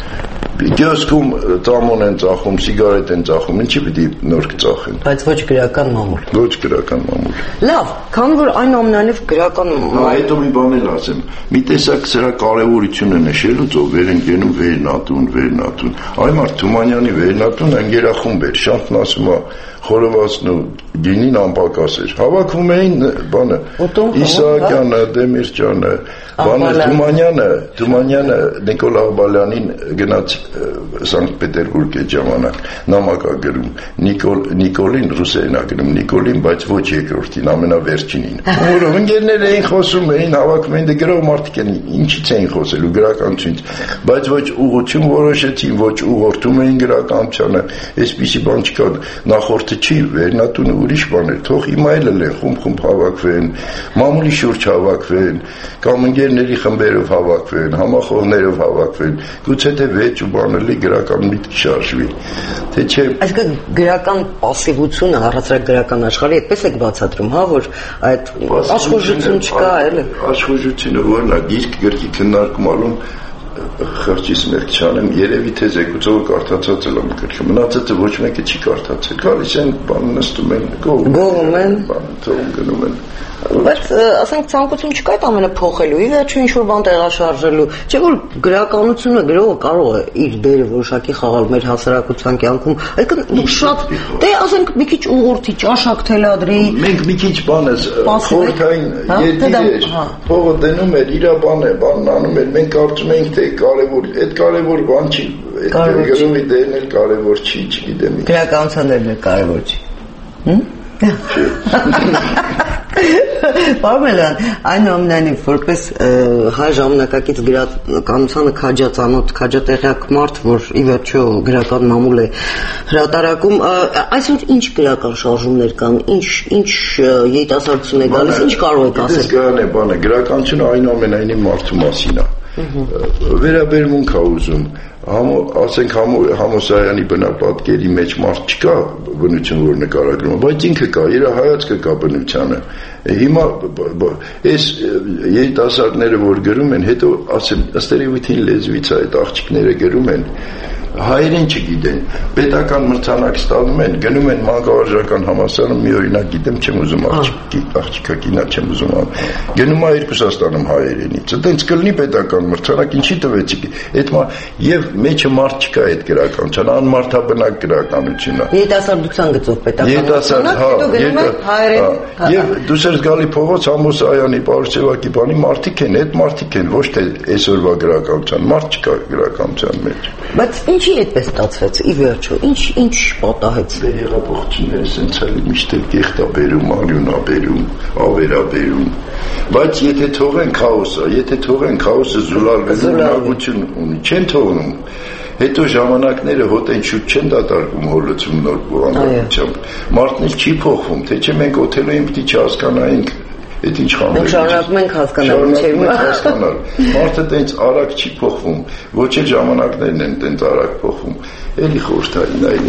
Գյոսկում ծամոն են ծախում, սիգարետ են ծախում, ինչի պիտի նոր կծախեն։ Բայց ոչ գրական մամուլ։ Ոչ գրական մամուլ։ Լավ, քանի որ այնուամենայնիվ գրական Հետո մի բան էլ ասեմ։ Մի տեսակ սրա կարևորությունը նշելուց ով վեր են գնում վերնատուն, վերնատուն։ Այմար Թումանյանի վերնատուն ընկերախումբ էր, Շանթն ասում է խորովածն ու գինին անպակաս էր։ Հավաքվում էին բանը Իսահակյանը, Դեմիրճյանը, բանը Թումանյանը, Թումանյանը Նիկոլ Աղբալյանին գնաց Սանկտ Պետերբուրգ այդ ժամանակ նամակ ա գրում Նիկոլ Նիկոլին ռուսերեն ա գրում Նիկոլին, բայց ոչ երկրորդին, ամենավերջինին։ Որով ընկերներ էին խոսում, էին հավաքվում էին, դե գրող մարդիկ են ինչից էին խոսելու գրականությունից, բայց ոչ ուղղություն որոշեցին, ոչ ուղղորդում էին գրականությանը, այսպիսի բան չկա նախորդը չի վերնատունը ուրիշ բան է, թող հիմա էլ են խումբ-խումբ հավաքվեն, մամուլի շուրջ հավաքվեն, կամ ընկերների խմբերով հավաքվեն, համախոհներով հավաքվեն, գուցե թե վեճ ու բաների գրական միտք շարժվի, թե չէ։ Այսինքն գրական պասիվությունը առհասարակ գրական աշխարհի այդպես եք բացատրում, հա, որ այդ աշխուժություն չկա, էլի։ Աշխուժությունը որն է, գիրք գրքի քննարկումալուն խղճիս մեղք չանեմ, երևի թե զեկուցողը կարդացած էլ եմ գրքը, մնացածը ոչ մեկը չի կարդացել, գալիս են, բան նստում են, գովում են, բան թողում գնում են։ Բայց ասենք ցանկություն չկա այդ ամենը փոխելու, ի վերջո ինչ որ բան տեղաշարժելու, չէ՞ որ գրականությունը գրողը կարող է իր դերը որոշակի խաղալ մեր հասարակության կյանքում, այսինքն դուք շատ դե ասենք մի քիչ ուղղորդի ճաշակ թելադրի։ Մենք մի քիչ բանս խորթային ետիր փողը դնում էր, իր բան է, բանն անում էր, մենք կարծում էինք թե կարևոր, այդ կարևոր բան չի, այդ գրողի դերն էլ կարևոր չի, չգիտեմ։ Գրականության դերն էլ կարևոր չի։ Հմ։ Պարմելան, այնուամենայնիվ որպես հայ ժամանակակից գրականությանը քաջածանոթ, քաջատեղյակ մարդ, որ ի վերջո գրական մամուլ է հրատարակում, այսօր ինչ գրական շարժումներ կան, ինչ ինչ երիտասարդություն է գալիս, ինչ կարող եք ասել։ Գան է բանը, գրականությունը այնուամենայնիվ մարդու մասին է։ Վերաբերմունք է ուզում, ասենք Համոսայանի բնապատկերի մեջ մարդ չկա բնություն, որ նկարագրում, բայց ինքը կա, իր հայացքը կա բնությանը։ Հիմա այս երիտասարդները որ գրում են, հետո ասեմ, ըստ երևույթին լեզվից այդ աղջիկները գրում են, հայերեն չգիտեն, պետական մրցանակ ստանում են, գնում են մանկավարժական համալսարան, մի օրինակ գիտեմ, չեմ ուզում աղջիկա կինա չեմ ուզում անում, գնում է երկուսը ստանում հայերենից, այդպես կլինի պետական մրցանակ, ինչի տվեցիք, այդ եւ մեջը մարդ չկա այդ գրականության, անմարդաբնակ գրականություն է։ Երիտասարդության գծով պետական մրցանակ, հետո գնում է հայերեն։ Եվ դուսեր զգալի փողոց Ամոս Այանի, Պարուսևակի բանի մարդիկ են, այդ մարդիկ են, ոչ թե այսօրվա գրականության, մարդ չկա գրականության մեջ։ Բայց ինչի այդպես ստացվեց, ի վերջո, ինչ ինչ պատահեց։ Հեղափոխությունները սենց էլի միշտ կեղտա բերում, արյունա բերում, ավերա բերում։ Բայց եթե թողեն քաոսը, եթե թողեն քաոսը զուլալվելու ունակություն ունի, չեն թողնում։ Հետո ժամանակները հոտեն շուտ չեն դատարկում հոլոցում նոր բանականությամբ։ Մարդն էլ չի փոխվում, թե չէ մենք օթելոյին պիտի չհասկանայինք այդ ինչ խանձեր։ Մենք շարունակում ենք հասկանալ, չէ՞։ Հասկանալ։ Մարդը տենց արագ չի փոխվում, ոչ էլ ժամանակներն են տենց արագ փոխվում։ Էլի խորհրդային այլի։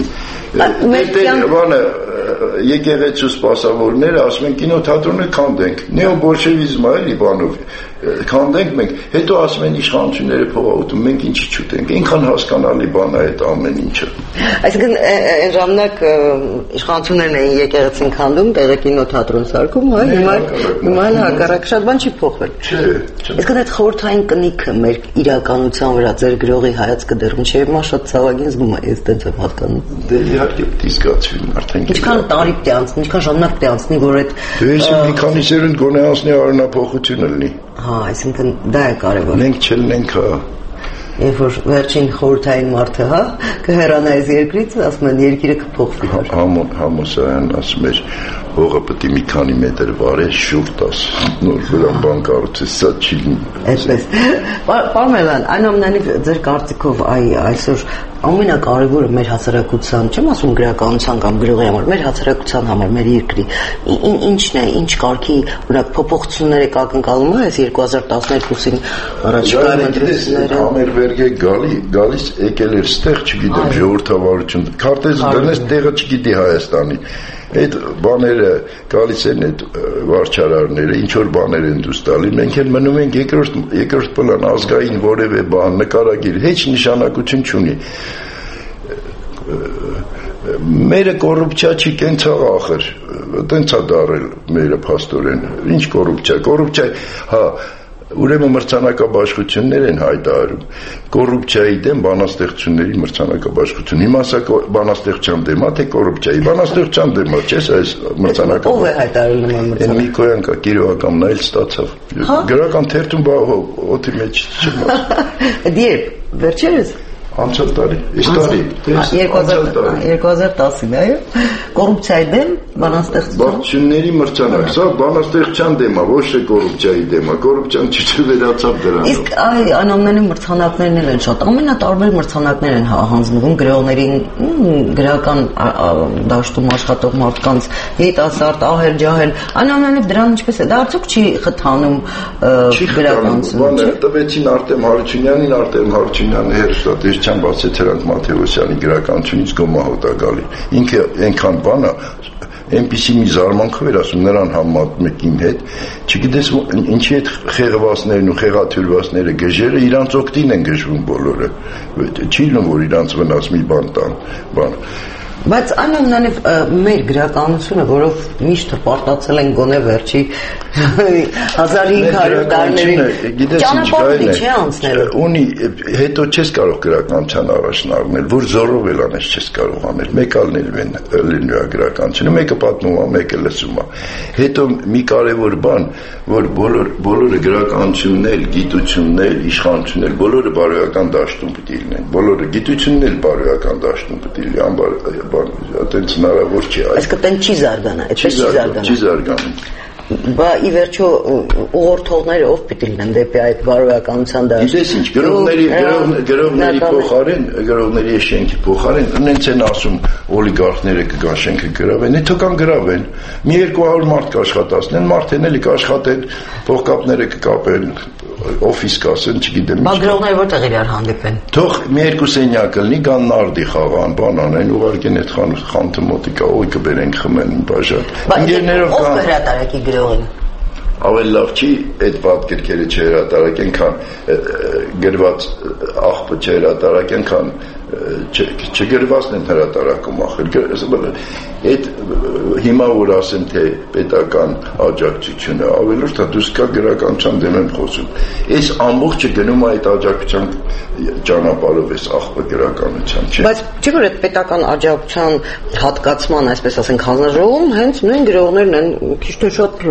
Բանը եկեղեցու սպասավորները ասում են կինոթատրոնը քանդենք, նեոբոլշևիզմը էլի բանով քանդենք մենք, հետո ասում են իշխանությունները փողաուտում, մենք ինչի չուտենք, ինքան հասկանալի բան է այդ ամեն ինչը։ Այսինքն այն ժամանակ իշխանություններն էին եկեղեցին քանդում, տեղը կինոթատրոն սարքում, հա, հիմա հիմա հակառակ շատ բան չի փոխվել։ Չէ, չէ։ Այսինքն այդ խորհրդային կնիքը մեր իրականության վրա ձեր գրողի հայացքը դեռ չէ, մա շատ ցավագին զգում է, ես տենց եմ հասկանում։ Դե իհարկե պիտի զգացվի արդեն։ Ինչքան տարի պիտի անցնի, ինչքան ժամանակ պիտի անցնի, որ այդ Դե ես մի քանի սերունդ գոնե անցնի առնափոխությունը լինի։ Հա, այսինքն դա է կարևոր։ Մենք չլինենք, հա։ Երբ որ վերջին խորհրդային մարդը, հա, կհեռանա այս երկրից, ասում են երկիրը կփոխվի։ Համոսայան ասում էր, հողը պետք է մի քանի մետր վարել, շուրջ տաս, նոր վրան բան կառուցես, սա չի լինի։ Այսպես։ Պարոն Մելան, այնուամենայնիվ ձեր կարծիքով այսօր ամենակարևորը մեր հասարակության, չեմ ասում գրականության կամ գրողի համար, մեր հասարակության համար, մեր երկրի ինչն է, ինչ կարգի օրինակ փոփոխություններ եք ակնկալում այս երկու հազար տասներկուսին առաջիկա ընտրությունները Վերգե գալի, գալիս եկել էր ստեղ, չգիտեմ, ժողովրդավարություն, քարտեզը դնես տեղը չգիտի Հայաստանի։ Այդ բաները գալիս են այդ վարչարարները, ինչ որ բաներ են դուս տալի, մենք էլ մնում ենք երկրորդ երկրորդ պլան ազգային որևէ բան, նկարագիր, հեչ նշանակություն չունի։ Մերը կոռուպցիա չի կենցաղ ախր, տենց է դարել մերը փաստորեն, ինչ կոռուպցիա, կոռուպցիա, հա Ուրեմն մրցանակաբաշխություններ են հայտարարում կոռուպցիայի դեմ բանաստեղծությունների մրցանակաբաշխություն։ Հիմա սա բանաստեղծության դեմ է, թե կոռուպցիայի բանաստեղծության դեմ է, չէ՞, այս մրցանակը։ Ո՞վ է հայտարարում նման մրցանակ։ Նիկոյան կա, Կիրովականն էլ ստացավ։ Գրական թերթում բա օդի մեջ չեմ։ Դիեփ, վերջերս Անցյալ տարի, այս տարի, երկու հազար տասին, այո, կոռուպցիայի դեմ բանաստեղծության։ Բարձությունների մրցանակ, սա բանաստեղծության դեմ է, ոչ թե կոռուպցիայի դեմ է, կոռուպցիան չվերացավ դրանով։ Իսկ այ անամենի մրցանակներն են շատ, ամենատարբեր մրցանակներ են հանձնվում գրողներին, գրական դաշտում աշխատող մարդկանց, երիտասարդ, ահել, ջահել, անամենի դրան ինչպես է, դա արդյոք չի խթանում գրականությունը։ Տվեցին Արտեմ Հարությունյանին, Արտեմ Հարությունյանը հերոստատես չան բացեց Հրանտ Մաթեոսյանի գրականությունից գոմահոտ է գալի։ Ինքը այնքան բան է, այնպիսի մի զարմանքով էր ասում նրան համեմատում եք իմ հետ, չգիտես ինչի այդ խեղվածներն ու խեղաթյուրվածները գժերը իրանց օգտին են գժվում բոլորը։ Չի լինում որ իրանց վնաս մի բան տան, բան։ Բայց այնուամենայնիվ մեր գրականությունը, որով միշտ հպարտացել են գոնե վերջի հազար հինգ հարյուր տարիներին, ճանապարհի չի անցնել։ Ունի հետո չես կարող գրականության առաջնարնել, որ զորով էլ անես չես կարող անել։ Մեկը լինելու է գրականությունը, մեկը պատմում է, մեկը լսում է։ Հետո մի կարևոր բան, որ բոլոր բոլորը գրականությունն էլ, գիտությունն էլ, իշխանությունն էլ, բոլորը բարոյական դաշտում պետք է լինեն։ Բոլորը գիտությունն էլ բարոյական դաշտում պետք է լինի, այտենց հնարավոր չի։ Այսինքն տեն չի զարգանա, այդպես չի զարգանա։ Չի զարգանում։ Բա ի վերջո ուղղորդողները ով պիտի լինեն դեպի այդ բարոյականության դաշտ։ Գիտես ինչ, գրողների գրողների փոխարեն, գրողների շենքի փոխարեն ունենց են ասում օլիգարխները կգան շենքը գրավեն, հետո կան գրավեն։ Մի երկու հարյուր մարդ կաշխատացնեն, մարդեն էլի կաշխատեն, փողկապները կկապեն, օֆիս կասեն, չգիտեմ ինչ։ Բա գրողները որտեղ իրար հանդիպեն։ Թող մի երկու սենյակ լինի, կան նարդի խաղան, բան անեն, ուղարկեն այդ խանութը մոտիկա, օй կբերեն խմեն բաժան։ Ընկերներով կան։ Ով կհրատարակի գրողին։ Ավելի լավ չի այդ պատկերքերը չհրատարակեն, քան գրված աղբը չհրատարակեն, քան չգրվածն են հրատարակում ախր այդ հիմա որ ասեմ թե պետական աջակցությունը ավելորդ է դուք կա գրականության դեմ եմ խոսում այս ամբողջը գնում է այդ աջակցության ճանապարհով էս աղբը գրականության չէ բայց չէ որ այդ պետական աջակցության հատկացման այսպես ասենք հանձնաժողովում հենց նույն գրողներն են քիչ թե շատ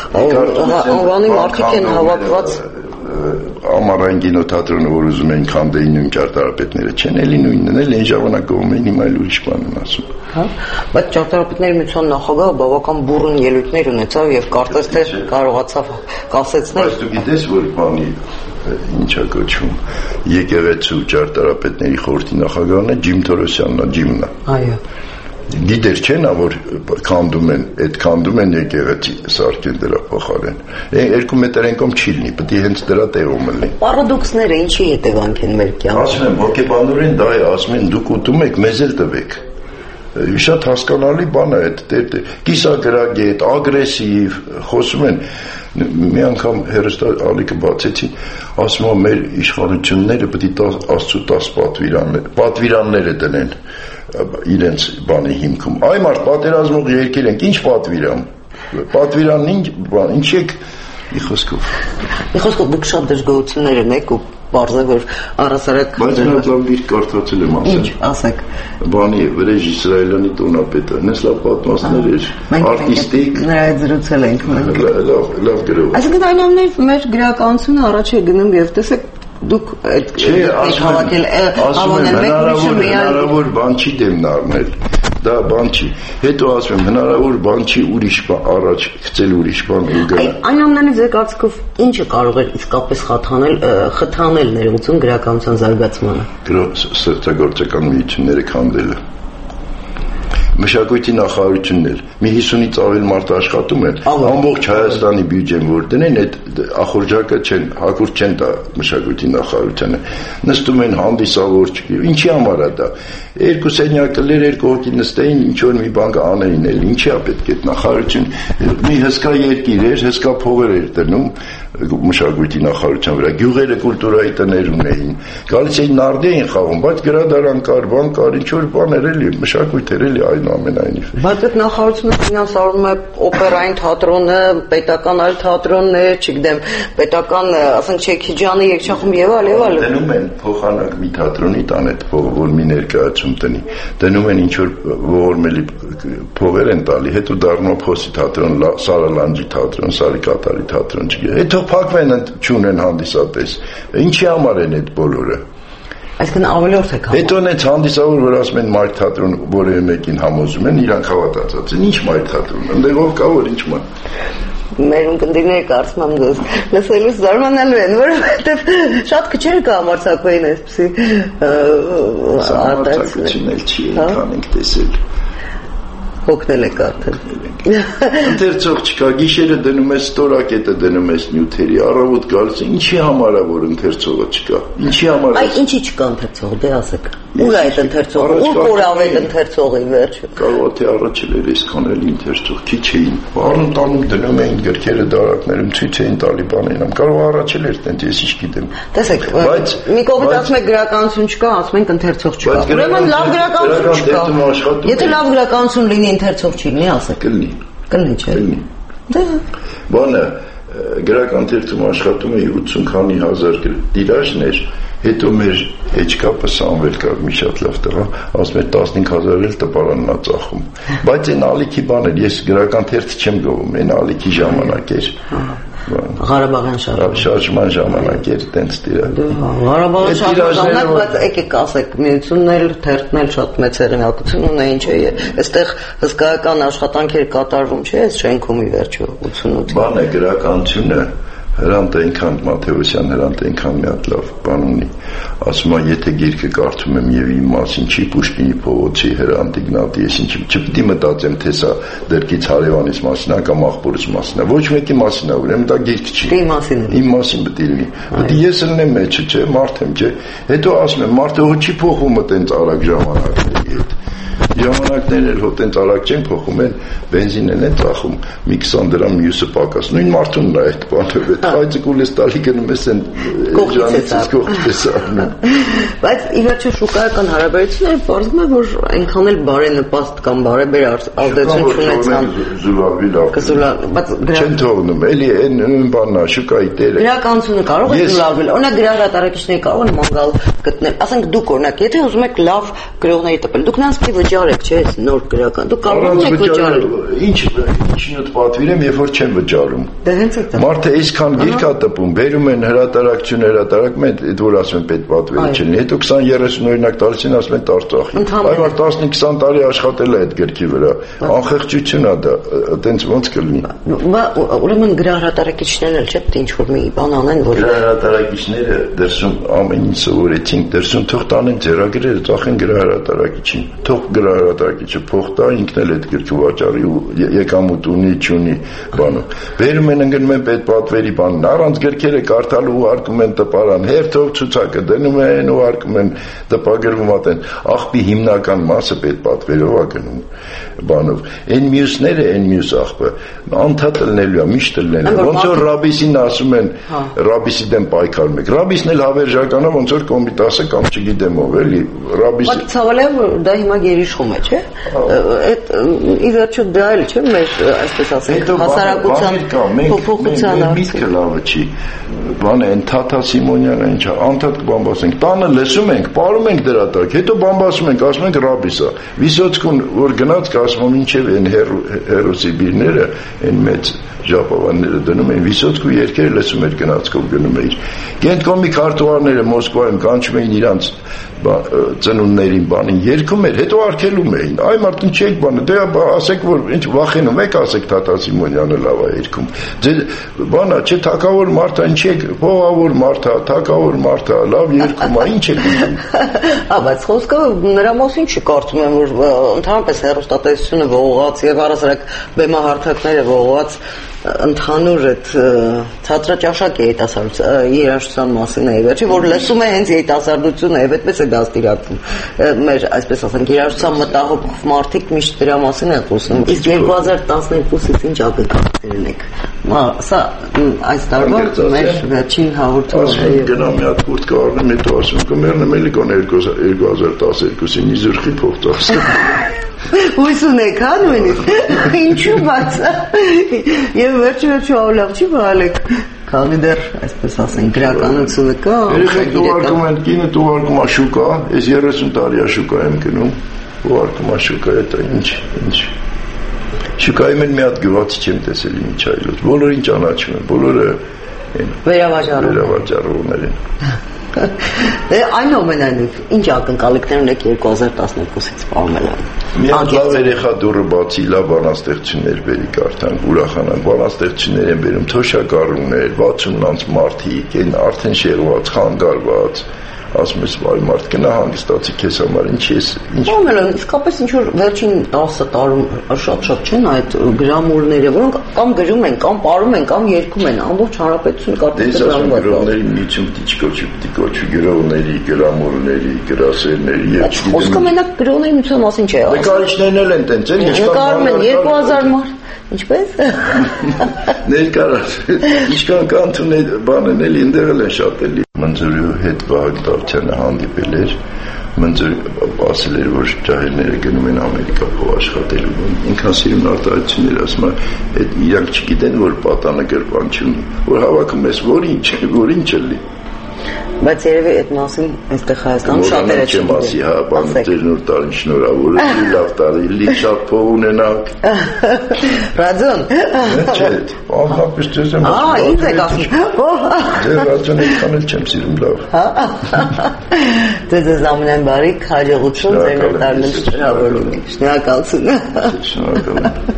անվանի մարդիկ են հավաքված ամառային կինոթատրոնը որ ուզում էին քանդեին նույն ճարտարապետները չեն էլի նույնն էլ այն ժամանակ գովում էին հիմա էլ ուրիշ բան են ասում հա բայց ճարտարապետների միության նախագահը բավական բուրըն ելույթներ ունեցավ եւ կարծես թե կարողացավ կասեցնել բայց դու գիտես որ բանի ինչա կոչվում եկեղեցու ճարտարապետների խորհրդի նախագահն է Ջիմ Թորոսյանն է Ջիմն է այո գիտեր չէ՞ նա որ քանդում են այդ քանդում են եկեղեցի սարքեն դրա փոխարեն երկու մետրեն կողմ չի լինի պետք է հենց դրա տեղում լինի պարադոքսները ինչի հետևանք են մեր կյանքում ասում եմ հոգեբանորեն դա է ասում են դուք ուտում եք մեզ էլ տվեք շատ հասկանալի բան է այդ կիսագրագետ ագրեսիվ խոսում են մի անգամ հերոստա ալիքը բացեցի ասում եմ մեր իշխանությունները պետք է աստծո տաս պատվիրաններ պատվիրանները դնեն իրենց բանի հիմքում այ մարդ պատերազմող երկիր ենք ինչ պատվիրան պատվիրանն ինչ բան ինչ եք ի խոսքով ի խոսքով դուք շատ դժգոհություններ ունեք ու բարձր որ առասարակ բայց նա լավ դիրք կարդացել եմ ասել ինչ ասեք բանի վրեժ Իսրայելյանի տոնապետը նես լավ պատմածներ էր արտիստիկ նրա հետ զրուցել ենք մենք լավ լավ գրող այսինքն այն ամենից մեր գրականությունը առաջ է գնում եւ տեսեք դուք այդ հավաքել հավանել մեկ հնարավոր բան չի դեմն առնել դա բան չի հետո ասում եմ հնարավոր բան չի ուրիշ բան առաջ գցել ուրիշ բան ու գա այն ամենից ձեր կարծիքով ինչը կարող է իսկապես խթանել խթանել ներողություն գրականության զարգացմանը ստեղծագործական միությունները քանդելը մշակույթի նախարարությունն էլ մի հիսունից ավել մարդ աշխատում են ամբողջ Հայաստանի բյուջեն որ դնեն այդ ախորժակը չեն հակուրդ չեն տա մշակույթի նախարարությանը նստում են հանդիսավոր ինչի համար է դա երկու սենյակներ երկու հոգի նստեին ինչ որ մի բան անեին էլ ինչի է պետք է նախարարություն մի հսկա երկիր էր հսկա փողեր էր դնում մշակույթի նախարարության վրա գյուղերը կուլտուրայի տներ ունեին գալիս էին նարդի էին խաղում բայց գրադարան կար բան կար ինչ որ բաներ էլի մշակույթ էր էլի այն ամենայնիվ բայց այդ նախարարությունը ֆինանսավորում է օպերային թատրոնը պետական այլ թատրոններ չգիտեմ պետական ասենք Չեքիջյանը երգչախումբ եւ այլ եւ այլ դնում են փոխանակ մի թատրոնի տան այդ փողը որ մի ներկայացում տնի դնում են ինչ որ ողորմելի փողեր են տալի հետո դառնում փոսի թատրոն Սարալանջի թատրոն Սարիկատարի թատրոն չգիտեմ փակվեն չունեն հանդիսատես ինչի համար են այդ բոլորը այսինքն ավելորդ է հետո նենց հանդիսավոր որ ասում են մայր թատրոն որևէ մեկին համոզում են իրանք հավատացած են ինչ մայր թատրոն ընդեղով կա որ ինչ ման մեր ունկնդիրները կարծում եմ դες լսելուց զարմանալու են որովհետև շատ քչերը կհամարցակվեին այսպեսի արտացիքն էլ չի կանենք տեսել հոգնել եք արդեն ընթերցող չկա գիշերը դնում ես ստորակետը դնում ես նյութերի առավոտ գալիս ինչի համար է որ ընթերցողը չկա ինչի համար այ ինչի չկա ընթերցող դե ասեք ուր է այդ ընթերցողը ուր կորավ այդ ընթերցողի վերջը կարող է թե առաջ էր այսքան էլ ընթերցող քիչ էին առն տանում դնում էին գրքերը դարակներում ցույց էին տալի բաներն կարող առաջ էր տենց ես ինչ գիտեմ տեսեք բայց մի կողմից ասում եք գրականություն չկա ասում ենք ընթերցող չկա ուրեմն լավ գրականություն չկա եթե լավ գրականություն լինի ընթերցող չի լինի ասեք կլինի կլինի չէ դե բանը գրական թերթում աշխատում էի ութսուն քանի հազար տիրաժներ հետո մեր էջկապը Սամվել կար մի շատ լավ տղա ասում էր տասնհինգ հազար էլ տպարանն ա ծախում բայց այն ալիքի բան էր ես գրական թերթ չեմ գովում այն ալիքի ժամանակ էր Ղարաբաղյան շարժման ժամանակ էր տենց տիրաժ Ղարաբաղյան շարժմանակ բայց եկեք ասեք միությունն էլ թերթն էլ շատ մեծ հեղինակություն ունեին չէ այստեղ հսկայական աշխատանքեր կատարվում չէ այս շենքում ի վերջո ութսունութ բան է գրականությունը Հրանտ այնքան Մաթեոսյան հրանտ այնքան մի հատ լավ բան ունի ասում է եթե գիրքը կարդում եմ եւ իմ մասին չի Պուշկինի փողոցի հրանտ Իգնատի ես ինչ չպետք է մտածեմ թե սա դերքից հարևանիս մասին է կամ աղբորս մասին է ոչ մեկի մասին է ուրեմն դա գիրք չի իմ մասին իմ մասին պետք է լինի պետք է ես լինեմ մեջը չէ մարդ եմ չէ հետո ասում եմ մարդը ոչ չի փոխում այտենց արագ ժամանակների հետ Ժամանակներն էլ հոտ են արագ չեն փոխում են, բենզինն են ծախում, մի քսան դրամ մյուսը պակաս։ Նույն մարդունն է այդ բանը, այդ խայծը կուլես տալի գնում ես են ժանիցից կողքից առնում։ Բայց ի վերջո շուկայական հարաբերությունները բարձում է, որ այնքան էլ բարենպաստ կամ բարեբեր ազդեցություն չունեցան։ Զուլավի լավ։ Բայց չեն թողնում, էլի այն բանն է, շուկայի տերը։ Գրականությունը կարող է զուլավել։ Օրինակ գրահրատարակիչները կարող են մանգալ գտնել։ Ասենք դուք օրինակ, եթե ուզում եք լավ գրողների տպել, դուք նրանց պետք է վճարեք, չէ՞, նոր գրական։ Դուք կարող եք վճարել։ Ինչ ինչինոց պատվիրեմ, երբ որ չեմ վճարում։ Դա հենց է։ Մարդը այսքան գիրք է տպում, բերում են հրատարակություն, հրատարակում են, այդ որ ասում են պետք պատվերը չլինի։ Հետո քսան երեսուն օրինակ տալիս են, ասում են Արցախի։ Այո, տասնհինգ քսան տարի աշխատել է այդ գրքի վրա։ Անխեղճություն է դա, այտենց ոնց կլինի։ Ուրեմն գրահրատարակիչներն էլ չէ՞ պետք է ինչ-որ մի բան անեն, որ գրահրատարակիչները դրսում ամեն ինչ սովորեցին, դրսում թող տանեն ձեռագրերը, ծախեն գրահրատարակիչին։ Թող գրահրատարակիչը փող տա, ինքն էլ այդ գրքը վաճառի ու եկամուտ ունի, չունի բանում։ Բերում են ընկնում են պետ պատվերի բանն, առանց գրքերը կարդալու ուղարկում են տպարան, հերթով ցուցակը դնում են ուղարկում են տպագրվում ատեն։ Աղբի հիմնական մասը պետ պատվերով է գնում բանով։ Այն մյուսները, այն մյուս աղբը անդադ լնելու է, միշտ լնելու։ Ոնց որ ռաբիսին ասում են, ռաբիսի դեմ պայքարում եք։ Ռաբիսն էլ հավերժական է, ոնց որ կոմիտասը կամ չգիտեմ ով, էլի։ Ռաբիսը։ Բայց ցավալի է, որ դա հիմա գերիշխում է, չէ՞։ Այդ ի վերջո դա էլ չէ՞ մեր, այսպես ասենք, հասարակության փոփոխության միտքը լավը չի։ Բանը այն Թաթա Սիմոնյանը ինչա, անդադ կբամբասենք։ Տանը լսում ենք, ապարում ենք դրա տակ, հետո բամբասում ենք, ասում ենք ռաբիսա։ Վիսոցկուն որ գնաց կասում ինչև են հերոսիբիրները, այն մեծ ժապավանները դնում են Վիսոցկու երկերը լսում էր գնացքով գնում էր։ Կենտկոմի քարտուղարները Մոսկվայում կանչում էին իրանց ծնունդներին բանին երգում էր, հետո արգելում էին։ Այ մարդուն չեք բանը, դե ասեք որ ինչ վախենում եք, ասեք Թաթա Սիմոնյանը լավ է երգում։ Ձեր բանա, չէ թակավոր մարդա, ինչ եք, փողավոր մարդա, թակավոր մարդա, լավ երգում է, ինչ եք ուզում։ Ահա, բայց խոսքը նրա մասին չի կարծում եմ, որ ընդհանրապես հեռուստատեսությունը ողողած եւ առասարակ բեմահարթակները ողողած ընդհանուր այդ ցածրաճաշակ երաժշտության մասին է վերջի, որ լսում է հենց երիտասարդությունը եւ այդպես է դաստիարակվում։ Մեր, այսպես ասենք, երաժշտության մտահոգ մարդիկ միշտ դրա մասին են խոսում։ Իսկ երկու հազար տասներկուսից ինչ ակնկալներ եք։ Սա այս տարվա մեր վերջին հաղորդումն է։ Գնամ մի հատ կուրտ կառնեմ, հետո ասում կմեռնեմ էլի կոն երկու հազար տասներկուսին իզրխի փող ծախսեմ։ Ույս ունեք, հա նույնիսկ։ Ինչու՞ բաց։ Եվ վերջի վերջի ավլավ չի բալեք։ Քանի դեռ, այսպես ասենք, գրականությունը կա։ Երեք ուղարկում են կինը, ուղարկում է շուկա, ես երեսուն տարի է շուկա եմ գնում, ուղարկում է շուկա, դա ինչ, ինչ։ Շուկայում են մի հատ գյուղացի չեմ տեսել ինչ այլոց, բոլորին ճանաչում են, բոլորը վերավաճառողներ են։ Այնուամենայնիվ, ինչ ակնկալիքներ ունեք երկու հազար տասներկուսից սպառնելը։ Մի հատ լավ երեխա դուրը բացի լավ բանաստեղծություններ բերի կարդանք, ուրախանանք, բանաստեղծություններ են բերում, թոշակառուներ, վաթսունանց մարդիկ, են արդեն շեղված, խանգարված, ասում ես վայ մարդ գնա հանգստացի քեզ համար ինչ ես ինչ Ո՞ւմ իսկապես ինչ որ վերջին տասը տարում շատ-շատ չեն այդ գրամուրները, որոնք կամ գրում են, կամ պարում են, կամ երգում են, ամբողջ հանրապետություն կարծես գրամուրների միություն դիճկոչի դիճկոչի գրողների, գրամուրների, գրասերների եւ Խոսքը մենակ գրողների միության մասին չէ։ Նկարիչներն էլ են տենց են, նկարում են երկու հազար մարդ Ինչպես։ Ներկարած Ինչքան կանտուն բանն էլի ընդեղել են շատ էլի Մնձորի հետ Վահագն Դավթյանը հանդիպել էր Մնձորի ասել էր որ ջահելները գնում են Ամերիկա փող աշխատելու ինքան սիրուն արտահայտություններ ասում է այդ իրանք չգիտեն որ պատանը գրպան չունի որ հավաքում ես որ ինչ որ ինչ էլի Բայց երևի այդ մասին այստեղ Հայաստանում շատերը չգիտեն։ Ասի, հա, բանը ձեր նոր տարին շնորհավոր է, լավ տարի, լի շատ փող ունենաք։ Ռադիոն։ Չէ, անհապետ ձեզ եմ ասում։ Ահա, ինձ եք ասում։ Ձեր ռադիոն այդքան էլ չեմ սիրում լավ։ Դե ձեզ ամենայն բարիք, հաջողություն ձեր նոր տարին շնորհավոր լինի։ Շնորհակալություն։ Շնորհակալ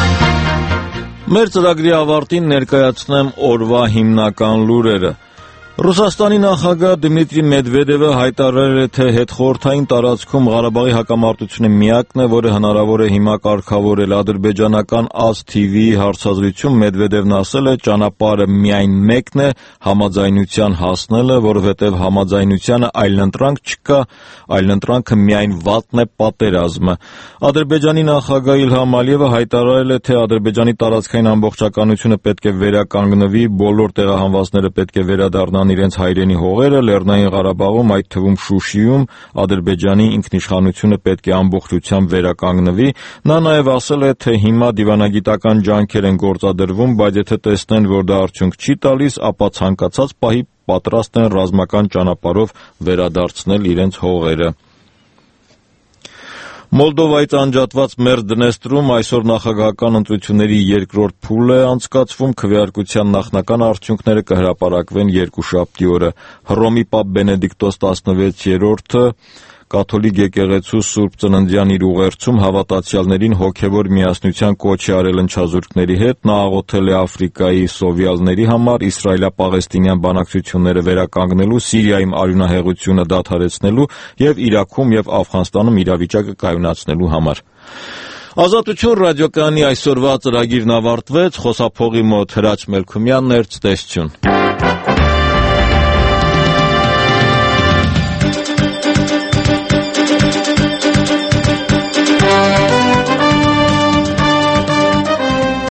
Մեր ծրագրի ավարտին ներկայացնեմ օրվա հիմնական լուրերը։ Ռուսաստանի նախագահ Դմիտրի Մեդվեդևը հայտարարել է, թե հետխորհրդային տարածքում Ղարաբաղի հակամարտությունը միակն է, որը հնարավոր է հիմա կարգավորել։ Ադրբեջանական ԱԶ թի վի-ի հարցազրույցում Մեդվեդևն ասել է, ճանապարհը միայն մեկն է՝ համաձայնության հասնելը, որովհետև համաձայնությանը այլընտրանք չկա, այլընտրանքը միայն վատն է, պատերազմը։ Ադրբեջանի նախագահ Իլհամ Ալիևը հայտարարել է, թե Ադրբեջանի տարածքային ամբողջականությունը պետք է վերականգնվի, բոլոր տեղահանվածները պետք է վերադառնան իրենց հայրենի հողերը, Լեռնային Ղարաբաղում, այդ թվում Շուշիում, Ադրբեջանի ինքնիշխանությունը պետք է ամբողջությամբ վերականգնվի։ Նա նաև ասել է, թե հիմա դիվանագիտական ջանքեր են գործադրվում, բայց եթե տեսնեն, որ դա արդյունք չի տալիս, ապա ցանկացած պահի պատրաստ են ռազմական ճանապարհով վերադարձնել իրենց հողերը։ Մոլդովայից անջատված Մերձդնեստրում այսօր նախագահական ընտրությունների երկրորդ փուլն է անցկացվում, քվեարկության նախնական արդյունքները կհրապարակվեն երկուշաբթի օրը։ Հռոմի Պապ Բենեդիկտոս տասնվեցերորդը կաթոլիկ եկեղեցու Սուրբ Ծննդյան իր ուղերձում հավատացյալներին հոգևոր միասնության կոչ է արել ընչազուրկների հետ։ Նա աղոթել է Աֆրիկայի սովյալների համար իսրայելա-պաղեստինյան բանակցությունները վերականգնելու, Սիրիայում արյունահեղությունը դադարեցնելու եւ Իրաքում եւ Աֆղանստանում իրավիճակը կայունացնելու համար։ Ազատություն ռադիոկայանի այսօրվա ծրագիրն ավարտվեց, խոսափողի մոտ Հրաչ Մելքումյանն էր, ցտեսություն։